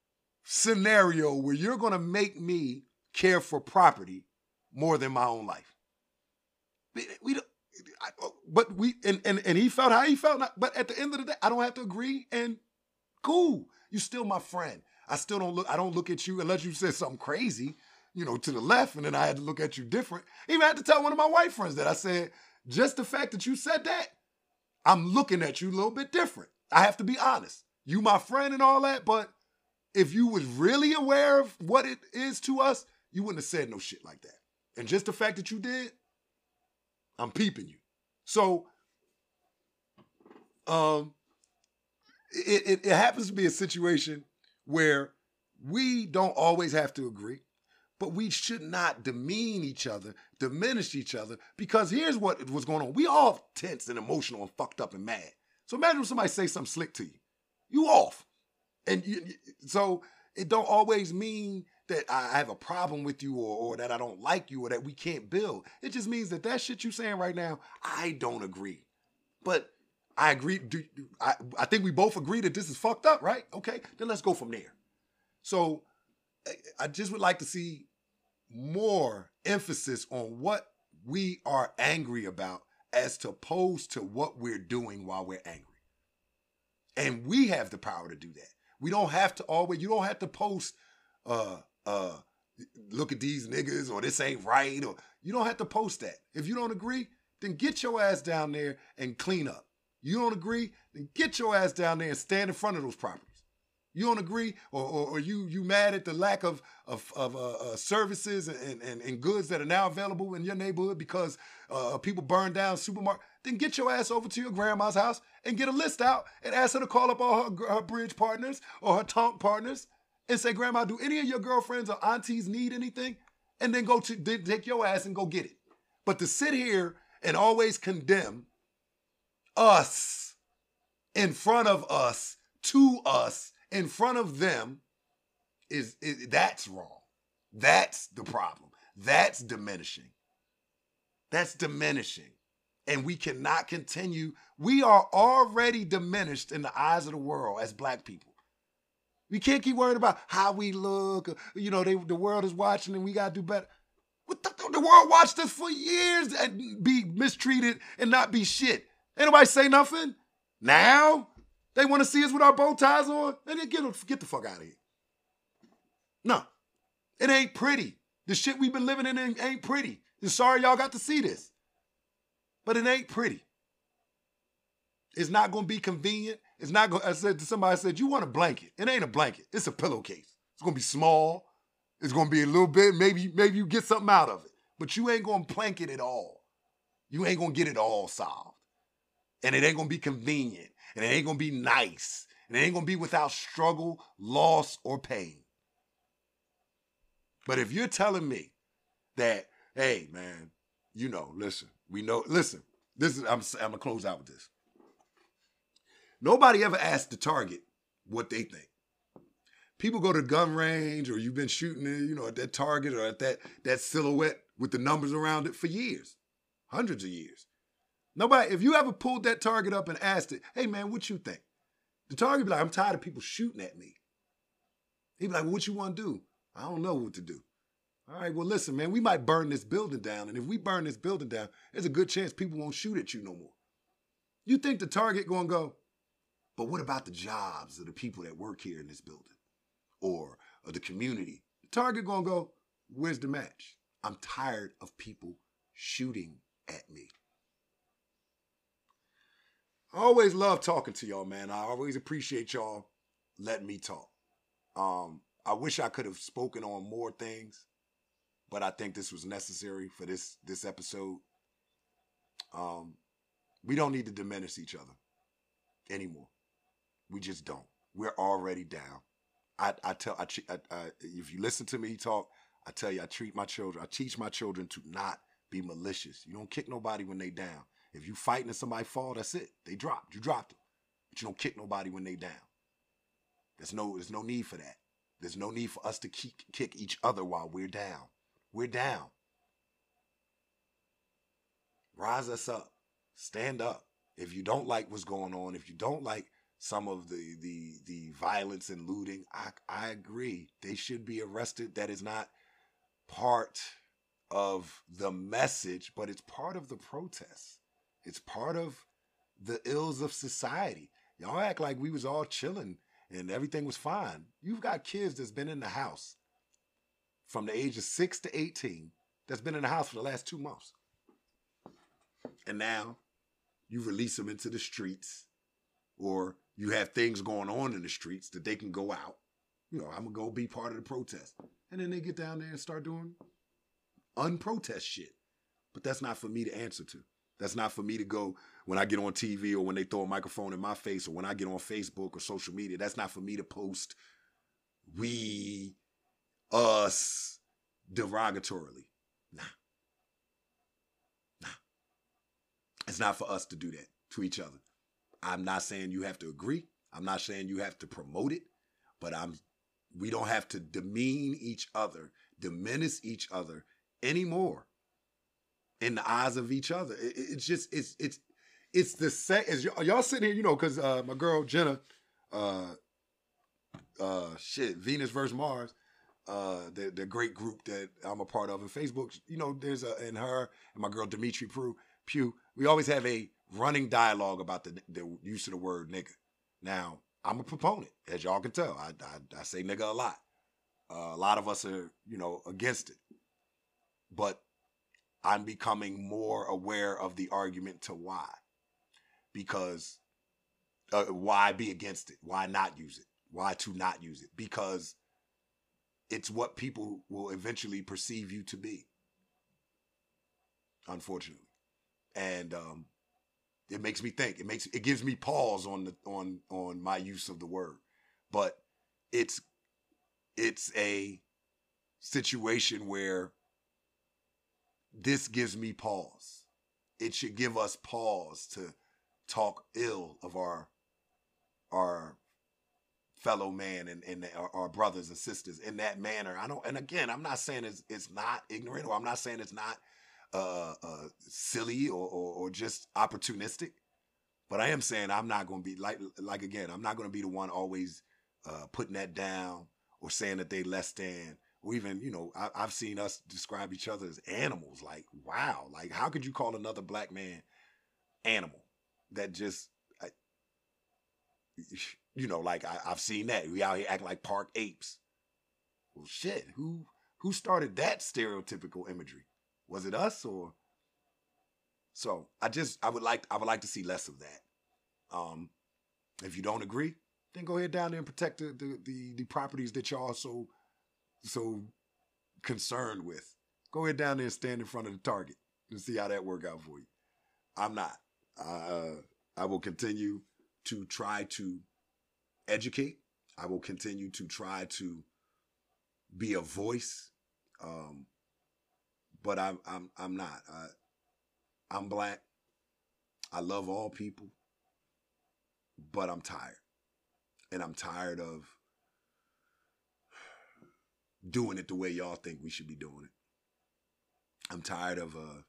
[SPEAKER 1] scenario where you're going to make me care for property more than my own life. We don't, but we, and, and, and he felt how he felt, but at the end of the day, I don't have to agree and cool. You're still my friend. I still don't look, I don't look at you unless you said something crazy, you know, to the left, and then I had to look at you different. Even I had to tell one of my white friends that I said, just the fact that you said that, I'm looking at you a little bit different. I have to be honest. You my friend and all that, but if you was really aware of what it is to us, you wouldn't have said no shit like that. And just the fact that you did, I'm peeping you. So, um, it, it, it happens to be a situation where we don't always have to agree, but we should not demean each other, diminish each other, because here's what was going on. We all tense and emotional and fucked up and mad. So imagine if somebody say something slick to you. You off. And you, so it don't always mean that I have a problem with you or, or that I don't like you or that we can't build. It just means that that shit you saying right now, I don't agree. But I agree. Do, I, I think we both agree that this is fucked up, right? Okay, then let's go from there. So I just would like to see more emphasis on what we are angry about as opposed to what we're doing while we're angry. And we have the power to do that. We don't have to always, you don't have to post, uh, uh, look at these niggas or this ain't right. Or you don't have to post that. If you don't agree, then get your ass down there and clean up. You don't agree, then get your ass down there and stand in front of those properties. You don't agree, or, or, or you you mad at the lack of of, of uh, uh, services and, and, and goods that are now available in your neighborhood because uh, people burn down supermarket, then get your ass over to your grandma's house and get a list out and ask her to call up all her, her bridge partners or her tonk partners and say, Grandma, do any of your girlfriends or aunties need anything? And then go to take your ass and go get it. But to sit here and always condemn us in front of us, to us, in front of them, is, is that's wrong. That's the problem. That's diminishing. That's diminishing. And we cannot continue. We are already diminished in the eyes of the world as black people. We can't keep worrying about how we look. You know, they, the world is watching and we got to do better. What the, the world watched us for years and be mistreated and not be shit. Ain't nobody say nothing. Now, they want to see us with our bow ties on. And then get, get the fuck out of here. No. It ain't pretty. The shit we've been living in ain't pretty. And sorry y'all got to see this. But it ain't pretty. It's not going to be convenient. It's not going. I said to somebody, I said, you want a blanket? It ain't a blanket. It's a pillowcase. It's gonna be small. It's gonna be a little bit. Maybe maybe you get something out of it, but you ain't gonna blanket it all. You ain't gonna get it all solved, and it ain't gonna be convenient, and it ain't gonna be nice, and it ain't gonna be without struggle, loss, or pain. But if you're telling me that, hey man, you know, listen, we know, listen. This is I'm I'm gonna close out with this. Nobody ever asked the target what they think. People go to the gun range, or you've been shooting, you know, at that target or at that that silhouette with the numbers around it for years, hundreds of years. Nobody, if you ever pulled that target up and asked it, hey man, what you think? The target be like, I'm tired of people shooting at me. He'd be like, well, what you want to do? I don't know what to do. All right, well, listen, man, we might burn this building down. And if we burn this building down, there's a good chance people won't shoot at you no more. You think the target gonna go, but what about the jobs of the people that work here in this building? Or of the community? The target gonna go, where's the match? I'm tired of people shooting at me. I always love talking to y'all, man. I always appreciate y'all letting me talk. Um, I wish I could have spoken on more things, but I think this was necessary for this, this episode. Um, we don't need to diminish each other anymore. We just don't. We're already down. I, I tell, I, I, I, if you listen to me talk, I tell you, I treat my children, I teach my children to not be malicious. You don't kick nobody when they down. If you fighting and somebody fall, that's it. They dropped. You dropped them. But you don't kick nobody when they down. There's no, there's no need for that. There's no need for us to kick, kick each other while we're down. We're down. Rise us up. Stand up. If you don't like what's going on, if you don't like some of the the the violence and looting, I I agree. They should be arrested. That is not part of the message, but it's part of the protest. It's part of the ills of society. Y'all act like we was all chilling and everything was fine. You've got kids that's been in the house from the age of six to eighteen that's been in the house for the last two months. And now you release them into the streets, or you have things going on in the streets that they can go out. You know, I'm going to go be part of the protest. And then they get down there and start doing unprotest shit. But that's not for me to answer to. That's not for me to go when I get on T V or when they throw a microphone in my face or when I get on Facebook or social media. That's not for me to post we, us, derogatorily. Nah. Nah. It's not for us to do that to each other. I'm not saying you have to agree. I'm not saying you have to promote it, but I'm. We don't have to demean each other, diminish each other anymore in the eyes of each other. It, it's just it's it's it's the same as y- y'all sitting here, you know, because uh, my girl Jenna, uh, uh, shit, Venus versus Mars, uh, the the great group that I'm a part of in Facebook. You know, there's a and her and my girl Dimitri Pugh. Pugh. We always have a running dialogue about the, the use of the word nigga. Now, I'm a proponent, as y'all can tell. I, I, I say nigga a lot. Uh, a lot of us are, you know, against it. But I'm becoming more aware of the argument to why. Because uh, why be against it? Why not use it? Why to not use it? Because it's what people will eventually perceive you to be. Unfortunately. And um, it makes me think. It makes it gives me pause on the on on my use of the word. But it's it's a situation where this gives me pause. It should give us pause to talk ill of our our fellow man and, and our, our brothers and sisters in that manner. I don't. And again, I'm not saying it's it's not ignorant, or I'm not saying it's not uh, uh, silly or, or or just opportunistic. But I am saying I'm not going to be like like again. I'm not going to be the one always uh, putting that down or saying that they less than. Or even, you know, I, I've seen us describe each other as animals. Like, wow, like how could you call another black man animal? That just, I, you know, like I, I've seen that. We out here acting like park apes. Well, shit, who who started that stereotypical imagery? Was it us or? So I just I would like I would like to see less of that. Um, If you don't agree, then go ahead down there and protect the the the, the properties that y'all so so concerned with. Go ahead down there and stand in front of the target and see how that work out for you. I'm not. Uh, I will continue to try to educate. I will continue to try to be a voice. Um, but I'm I'm I'm not. I, I'm black. I love all people, but I'm tired, and I'm tired of doing it the way y'all think we should be doing it. I'm tired of uh,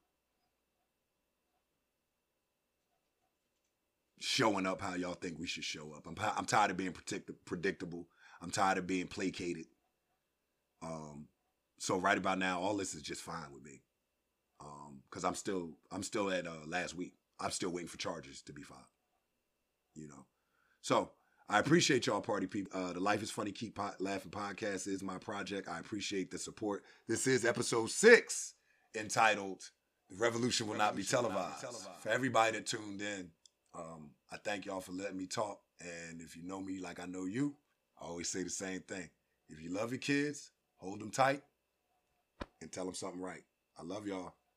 [SPEAKER 1] showing up how y'all think we should show up. I'm I'm tired of being predict- predictable. I'm tired of being placated. Um, so right about now, all this is just fine with me. Um, because I'm still I'm still at uh, last week. I'm still waiting for charges to be filed. You know, so I appreciate y'all, party people. Uh, the Life is Funny Keep po- Laughing podcast is my project. I appreciate the support. This is episode six, entitled "The Revolution Will Not Be Televised." For everybody that tuned in, um, I thank y'all for letting me talk. And if you know me like I know you, I always say the same thing. If you love your kids, hold them tight and tell them something right. I love y'all.